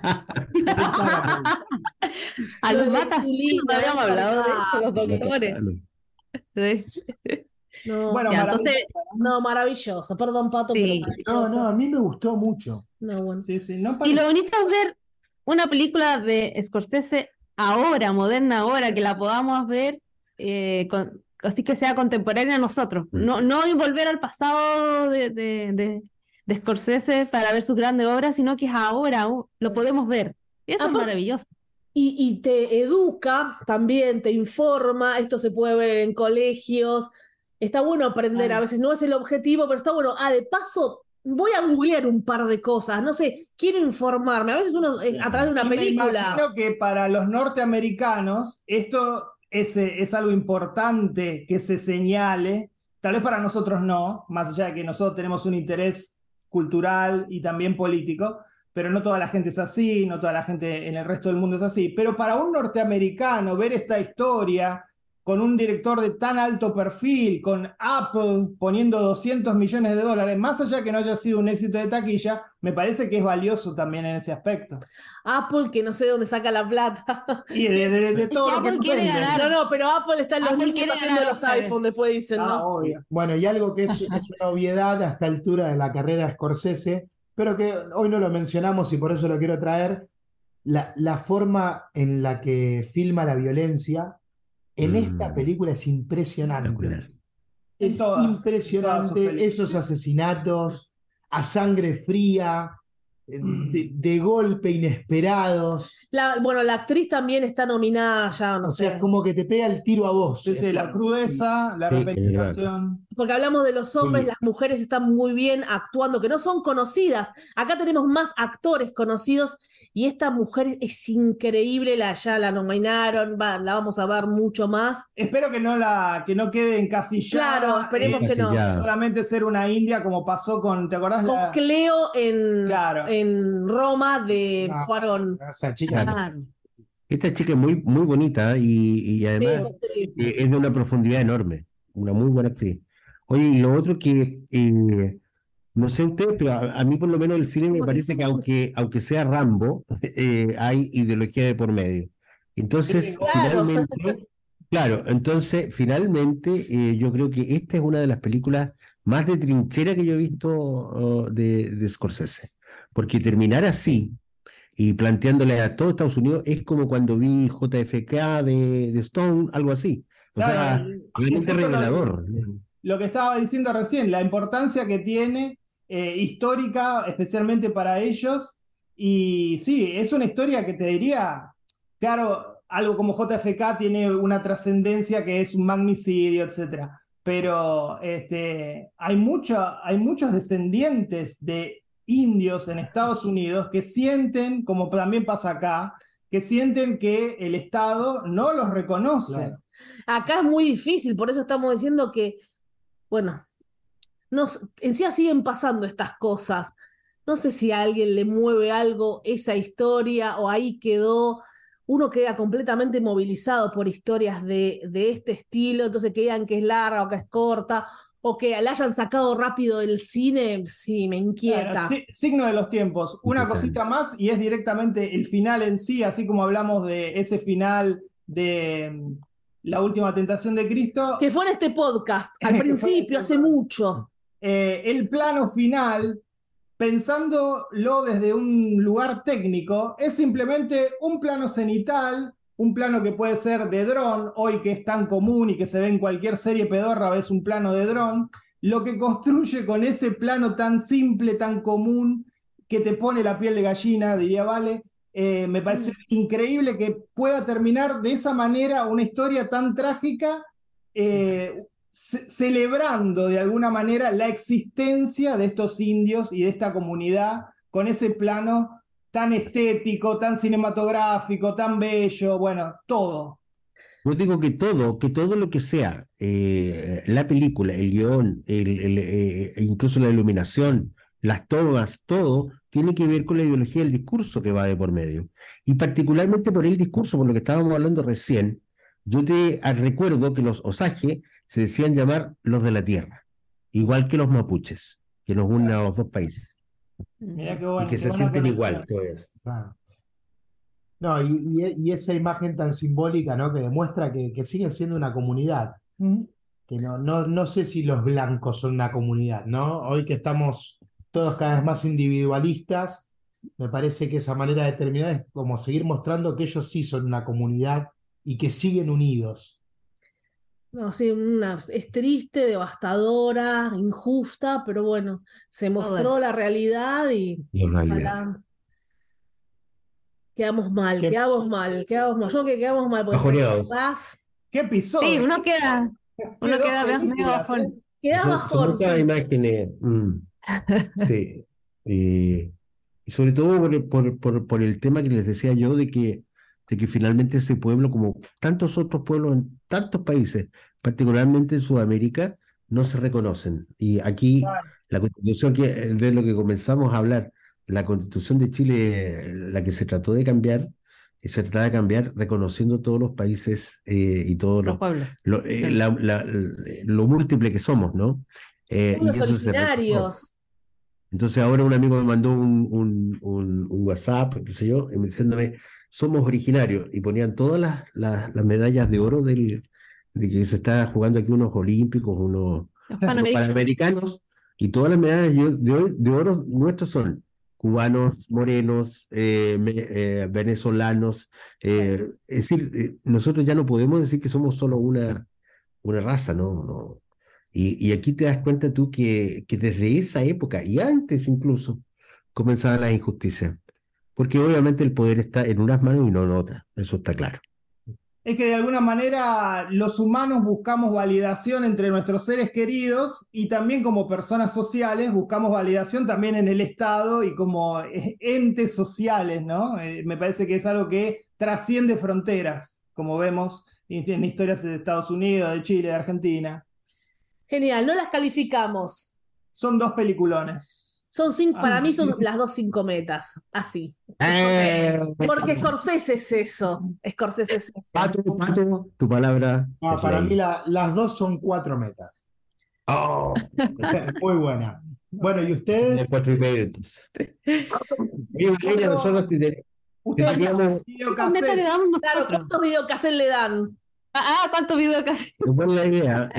A
Lo
los
de la
matas,
insulina,
no habíamos hablado de eso, los
Mata
doctores.
sano.
Sí.
No,
Bueno,
Ya,
maravilloso.
entonces,
no, maravilloso. Perdón, Pato,
Sí.
pero maravilloso.
No, a mí me gustó mucho.
No, bueno.
Sí, sí, no
y
parece-
lo bonito es ver una película de Scorsese ahora, moderna ahora, que la podamos ver así que sea contemporánea a nosotros. No volver al pasado de Scorsese para ver sus grandes obras, sino que es ahora, lo podemos ver. Y eso es
Aparte-
maravilloso.
Y te educa también, te informa, esto se puede ver en colegios, está bueno aprender, a veces no es el objetivo, pero está bueno. De paso, voy a googlear un par de cosas, no sé, quiero informarme, a veces uno a través de una
Y me
película.
imagino que para los norteamericanos esto es algo importante que se señale, tal vez para nosotros no, más allá de que nosotros tenemos un interés cultural y también político, pero no toda la gente es así, no toda la gente en el resto del mundo es así. Pero para un norteamericano ver esta historia con un director de tan alto perfil, con Apple poniendo $200 millones, más allá que no haya sido un éxito de taquilla, me parece que es valioso también en ese aspecto.
Apple, que no sé de dónde saca la plata.
Y de todo lo que
Apple quiere
venden.
ganar.
No, pero Apple está en los
Apple
niños
quiere
haciendo
ganar
los
Oscars.
iPhones, después dicen, ¿no?
Obvio.
Bueno, y algo que es una obviedad a esta altura de la carrera de Scorsese, pero que hoy no lo mencionamos y por eso lo quiero traer, la forma en la que filma la violencia en esta película es impresionante.
Espectacular.
Es
Todas sus
impresionante
películas.
esos asesinatos a sangre fría, de golpe, inesperados.
Bueno, la actriz también está nominada ya, no
O sea,
sé.
es como que te pega el tiro a vos.
Sí, sí, la crudeza, la
Sí,
repetización.
Porque hablamos de los hombres,
Sí.
las mujeres están muy bien actuando, que no son conocidas. Acá tenemos más actores conocidos y esta mujer es increíble, ya la nominaron, la vamos a ver mucho más.
Espero que no quede encasillada.
Claro, esperemos que no.
Encasillada.
Solamente ser una india como pasó con, ¿te acordás?
Con Cleo
Claro.
en Roma de
No.
Cuarón.
O sea, chicas,
Claro.
Esta chica es muy, muy bonita y
Sí,
además
esa actriz.
es de una profundidad enorme, una muy buena actriz. Oye, y lo otro que, no sé ustedes, pero a mí por lo menos el cine me parece que aunque sea Rambo, hay ideología de por medio. Entonces,
Sí,
finalmente, yo creo que esta es una de las películas más de trinchera que yo he visto de Scorsese. Porque terminar así y planteándole a todo Estados Unidos es como cuando vi JFK de Stone, algo así. O
Claro,
sea, realmente
justo
revelador.
lo que estaba diciendo recién, la importancia que tiene histórica, especialmente para ellos. Y sí, es una historia que te diría, claro, algo como JFK tiene una trascendencia que es un magnicidio, etcétera. pero hay muchos descendientes de indios en Estados Unidos que sienten, como también pasa acá, que sienten que el Estado no los reconoce.
Claro.
Acá es muy difícil, por eso estamos diciendo que, bueno, encima siguen pasando estas cosas. No sé si a alguien le mueve algo esa historia o ahí quedó. Uno queda completamente movilizado por historias de este estilo, entonces que digan que es larga o que es corta, o que la hayan sacado rápido del cine, sí, me inquieta.
Claro, signo de los tiempos. Una
Total.
cosita más y es directamente el final en sí, así como hablamos de ese final de La Última Tentación de Cristo.
Que fue en este podcast, al
Que fue en
principio,
este
hace mucho.
El plano final, pensándolo desde un lugar técnico, es simplemente un plano cenital, un plano que puede ser de dron, hoy que es tan común y que se ve en cualquier serie pedorra, ves un plano de dron, lo que construye con ese plano tan simple, tan común, que te pone la piel de gallina, diría Vale, me pareció increíble que pueda terminar de esa manera una historia tan trágica, celebrando de alguna manera la existencia de estos indios y de esta comunidad con ese plano tan estético, tan cinematográfico, tan bello, bueno, todo.
Yo digo que todo lo que sea la película, el guión, incluso la iluminación, las tomas, todo tiene que ver con la ideología del discurso que va de por medio. Y particularmente por el discurso, por lo que estábamos hablando recién, yo te recuerdo que los Osage se decían llamar los de la tierra, igual que los mapuches, que nos unen a los dos países,
Mirá qué
y
bueno,
que
qué
se
buena
sienten
conexión.
igual, todo eso.
Claro. No, y esa imagen tan simbólica, ¿no? Que demuestra que siguen siendo una comunidad. Que no sé si los blancos son una comunidad, ¿no? Hoy que estamos todos cada vez más individualistas, me parece que esa manera de terminar es como seguir mostrando que ellos sí son una comunidad y que siguen unidos.
No, sí, es triste, devastadora, injusta, pero bueno, se
Todo
mostró
eso.
la realidad y
En realidad.
ojalá. Quedamos mal,
Qué,
quedamos mal, quedamos mal. Yo creo que quedamos mal, porque
Bajoneados.
recordás,
¿Qué
Sí,
episodio?
uno queda
¿Qué dos
medio
películas,
bajón.
quedás
Son
bajón,
muchas
sí.
imágenes. Sí. Y sobre todo por el tema que les decía yo de que finalmente ese pueblo, como tantos otros pueblos en tantos países, particularmente en Sudamérica, no se reconocen. Y aquí la constitución, de lo que comenzamos a hablar, la constitución de Chile, la que se trató de cambiar, se trataba de cambiar reconociendo todos los países y todos
Los pueblos.
lo múltiple que somos, ¿no? Y
Pueblos
eso se reconoce.
originarios.
Entonces ahora un amigo me mandó un WhatsApp, qué sé yo, diciéndome, somos originarios, y ponían todas las medallas de oro de que se está jugando aquí unos olímpicos, unos
Los Panamericanos.
panamericanos, y todas las medallas de oro nuestros son cubanos, morenos, venezolanos, es decir, nosotros ya no podemos decir que somos solo una raza, ¿no? Y aquí te das cuenta tú que desde esa época, y antes incluso, comenzaban las injusticias. Porque obviamente el poder está en unas manos y no en otras, eso está claro.
Es que de alguna manera los humanos buscamos validación entre nuestros seres queridos y también como personas sociales buscamos validación también en el Estado y como entes sociales, ¿no? Me parece que es algo que trasciende fronteras, como vemos en historias de Estados Unidos, de Chile, de Argentina.
Genial, no las calificamos.
Son dos peliculones.
Son cinco, para mí son las dos 5 metas, así. Porque Scorsese es eso. Scorsese es eso.
Pato, tu palabra.
No,
es
para
ley.
mí las dos son 4 metas.
Oh,
Muy buena. Bueno, ¿y
de
ustedes?
4,5 entonces. Oye, Valeria, nosotros te
Ustedes
teníamos
¿Cuántas metas le damos
Claro,
nosotros?
¿cuántos videocassettes le dan?
¿Cuántos videos casi
buena idea.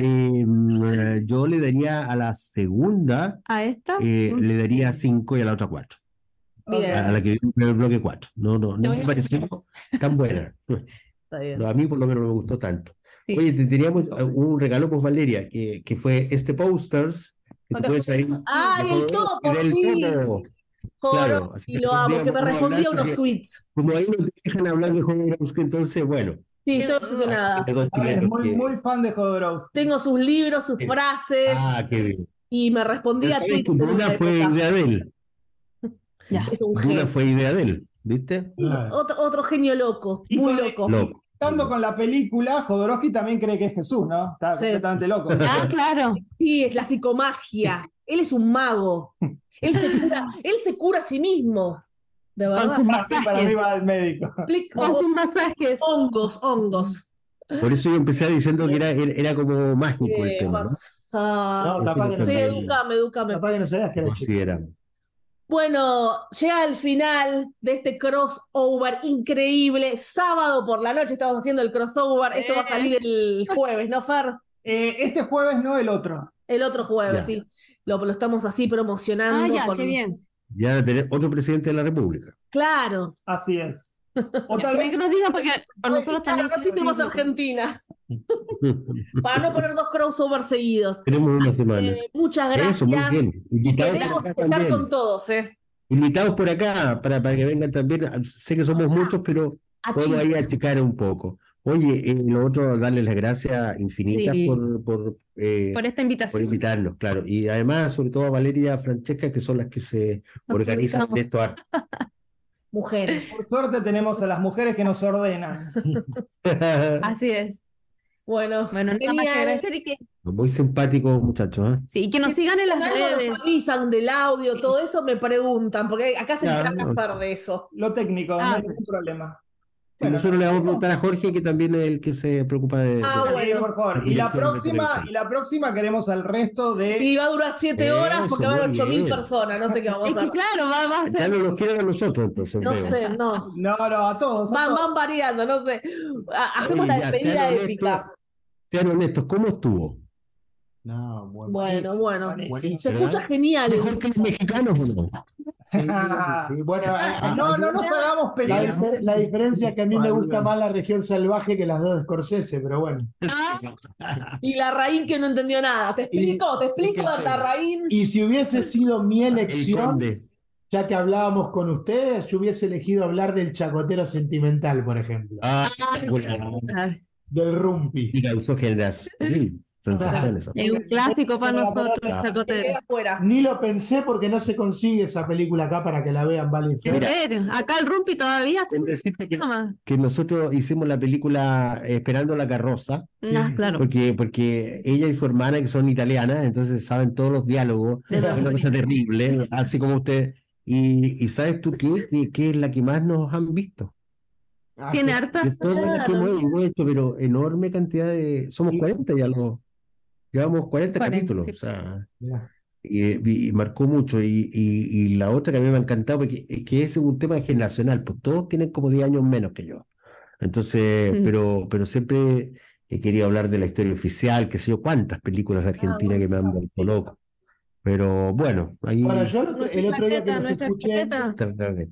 Yo le daría a la segunda,
a esta?
le daría 5 y a la otra 4.
Bien,
A la que vimos en el bloque 4. No
Te voy
me
a-
pareció tan buena.
está bien.
No, a mí por lo menos no me gustó tanto.
Sí.
Oye, te teníamos un regalo, pues Valeria, que fue este posters que te puedes salir.
¡Ay, el topo,
del
sí!
topo.
Joder,
Claro, así
y lo amo, que me
podíamos
respondía
hablar,
unos
porque
tweets.
como ahí no te dejan hablar de Jorge, entonces, bueno,
Sí, estoy obsesionada.
Los dos
Es
chilenos
muy,
que-
muy fan de Jodorowsky.
Tengo sus libros, sus frases,
qué bien.
y me
Pero
respondía a
sabes que
tweets en una
Duna fue
época.
idea de él.
Ya.
Es un
Duna
genio.
fue idea de él, ¿viste?
Sí, otro genio loco,
Y
muy
con-
loco.
Loco.
Estando con la película, Jodorowsky también cree que es Jesús, ¿no? Está
Sí.
completamente loco.
Ah, claro.
Sí, es la psicomagia. Él es un mago. Él se cura a sí mismo. De
Con
verdad.
sus
Para mí
masajes.
va al médico.
Con sus masajes.
Hongos.
Por eso yo empecé diciendo que era como mágico el tema, ¿no?
No, capaz que no
Sí,
sabía.
edúcame.
Capaz que no sabías que era chico.
Consideramos.
Bueno, llega el final de este crossover increíble. Sábado por la noche estamos haciendo el crossover. Esto va a salir el jueves, ¿no, Fer?
Este jueves no, el otro.
El otro jueves,
Ya.
sí. Lo estamos así promocionando.
Ah, ya,
con-
qué bien.
Ya de tener otro presidente de la República.
Claro.
Así es. O
Ya,
tal
que
vez
nos digan porque para nosotros
Claro,
también.
no existimos Argentina. Para no poner 2 crossovers seguidos.
Tenemos una semana.
Muchas gracias.
Eso, muy bien.
Y
Invitados por
queremos
acá
estar
también.
con todos, ¿eh?
Invitados por acá para que vengan también. Sé que somos
O sea,
muchos, pero
A
podemos
Chile.
ahí achicar un poco. Oye, lo otro, darles las gracias infinitas
Sí.
por
Por esta invitación.
invitarnos, claro. Y además, sobre todo a Valeria y a Francesca, que son las que se
Nos
organizan en
publicamos.
esto harto.
Mujeres.
por suerte tenemos a las mujeres que nos ordenan.
Así es.
Bueno,
Bueno, nada más que
genial.
agradecer y que,
Muy simpáticos, muchachos, ¿eh?
sí, y que nos sigan en las
Algo
redes.
nos avisan del audio, todo eso me preguntan, porque acá se
Claro,
encarga
no.
Fer de eso.
Lo técnico, no
Ah.
hay ningún problema.
Sí, nosotros le vamos a preguntar a Jorge, que también es el que se preocupa de...
Ah,
Sí,
bueno.
por favor.
de
Y la
dirección de televisión.
próxima queremos al resto de.
Y va a durar 7 horas porque
Eso,
va a haber
muy
8.000
bien.
personas, no sé qué vamos
Es
a
que
hacer.
claro, va a
Ya
ser.
no nos quieren a nosotros, entonces.
No
veo.
sé, no.
No, a todos.
Van variando, no sé. Hacemos
Oye,
la
ya,
despedida
sean
épica.
honestos, sean honestos, ¿cómo estuvo?
No,
Bueno.
Buenísimo.
Se
¿Verdad?
escucha genial.
¿Mejor que los mexicanos o no?
Sí, sí. Bueno,
No nos hagamos
la,
pelear.
la diferencia es que a mí me gusta más la región salvaje que las dos de Scorsese, pero bueno.
Y la Raín que no entendió nada. Te explico, la Raín.
Y si hubiese sido mi
El
elección,
conde.
ya que hablábamos con ustedes, yo hubiese elegido hablar del chacotero sentimental, por ejemplo.
Bueno,
Del rumpi.
y causó sensaciones.
Es un clásico para nosotros,
Claro.
Te
Chacotero.
queda afuera.
Ni lo pensé porque no se consigue esa película acá para que la vean, vale.
En
Mira.
serio, acá el Rumpi todavía
En decirte que,
más.
que nosotros hicimos la película Esperando la carroza,
No, claro.
porque ella y su hermana, que son italianas, entonces saben todos los diálogos,
De
es una
memoria.
cosa terrible, así como usted. Y ¿sabes tú qué? Que es la que más nos han visto.
Ah,
Tiene
sí.
harta.
De todas las que hemos hecho, pero enorme cantidad de... Somos 40 ya llevamos 40 capítulos,
sí.
o sea,
Mirá.
y marcó mucho. Y la otra que a mí me ha encantado, porque que es un tema generacional, pues todos tienen como 10 años menos que yo. Entonces,
Mm.
pero siempre he querido hablar de la historia oficial, que sé yo, cuántas películas de Argentina
bueno.
que me han vuelto loco. Pero bueno, ahí...
Bueno, yo el otro día que los
Nuestra
escuché,
chaqueta.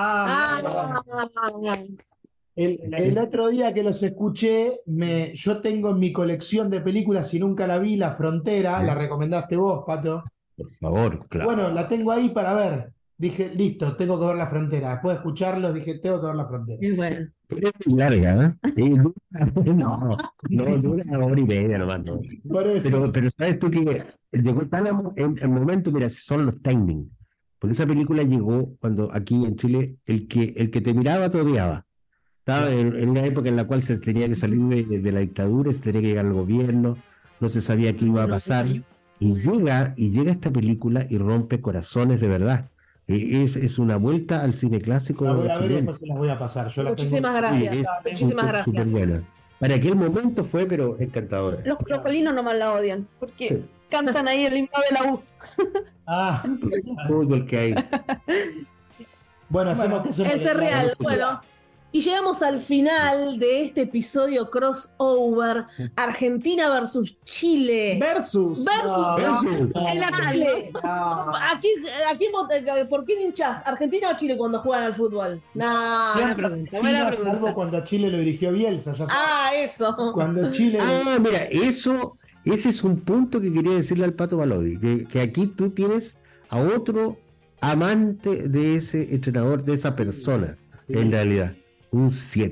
el otro día que los escuché, yo tengo en mi colección de películas y nunca la vi, La Frontera, la recomendaste vos, Pato.
Por favor, claro.
Bueno, la tengo ahí para ver. Dije, listo, tengo que ver La Frontera. Después de escucharlos, dije, tengo que ver La Frontera.
Muy bueno.
Pero es muy larga, ¿eh? No, dura una hora y media nomás, no.
Por eso.
Pero sabes tú que llegó tan en el momento, mira, son los timing. Porque esa película llegó cuando aquí en Chile el que te miraba te odiaba. Estaba en una época en la cual se tenía que salir de la dictadura, se tenía que llegar al gobierno, no se sabía qué iba a pasar. Y llega esta película y rompe corazones de verdad. Es una vuelta al cine clásico
La voy a ver y
chileno.
después se las voy a pasar. Yo la tengo.
Muchísimas gracias.
Sí,
Muchísimas gracias.
súper buena. Para aquel momento fue, pero encantadora.
Los crocolinos nomás la odian, porque
Sí.
cantan ahí el himno de la U.
Ah,
Fútbol que hay.
bueno, hacemos que hacemos.
El ser real. Bueno, y llegamos al final de este episodio crossover Argentina versus Chile.
Versus.
Versus.
No,
En la tele.
no.
Aquí, ¿por qué hinchás? ¿Argentina o Chile cuando juegan al fútbol? No.
Siempre
buena
Argentina,
pregunta.
salvo cuando a Chile lo dirigió Bielsa, ya sabes.
Ah, eso.
Cuando Chile.
Ah, mira, ese es un punto que quería decirle al Pato Balodi, que aquí tú tienes a otro amante de ese entrenador, de esa persona, en realidad, un 7.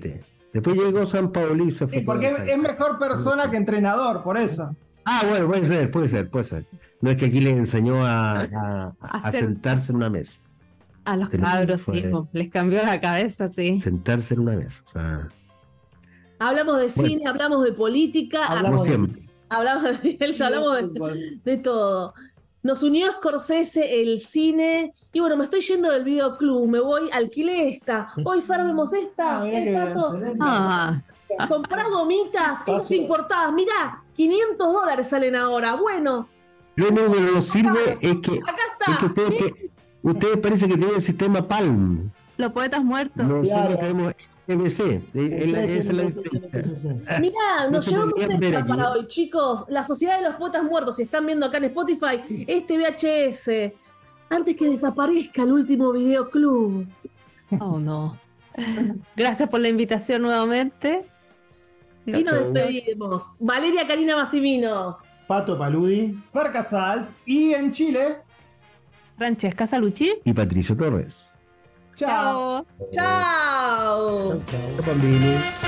Después llegó San Paoli y se fue.
Sí, porque es mejor persona que entrenador, por eso.
Ah, bueno, puede ser. No es que aquí le enseñó a sentarse en una mesa.
A los cabros, sí, les cambió la cabeza, sí.
Sentarse en una mesa. O sea,
Hablamos de cine, hablamos de política,
como siempre.
hablamos de todo. Nos unió Scorsese, el cine, y bueno, me estoy yendo del videoclub, me voy, alquilé esta. Hoy, Fer, vemos esta, el pato. Comprás gomitas, esas importadas, mirá, $500 salen ahora. Bueno.
Lo único que nos sirve es que,
acá está.
ustedes parece que tienen el sistema Palm.
Los poetas muertos.
Nosotros tenemos MC. Esa es la diferencia.
Mirá, nos llevamos esta para hoy, chicos. La Sociedad de los Poetas Muertos, si están viendo acá en Spotify, este VHS. Antes que desaparezca el último videoclub.
Oh, no. Gracias por la invitación nuevamente.
Y nos despedimos. Valeria Karina Massimino.
Pato Paludi.
Fer Casals. Y en Chile.
Francesca Salucci.
Y Patricio Torres.
Chao.
Chao.
Chau, chau.
Bambini.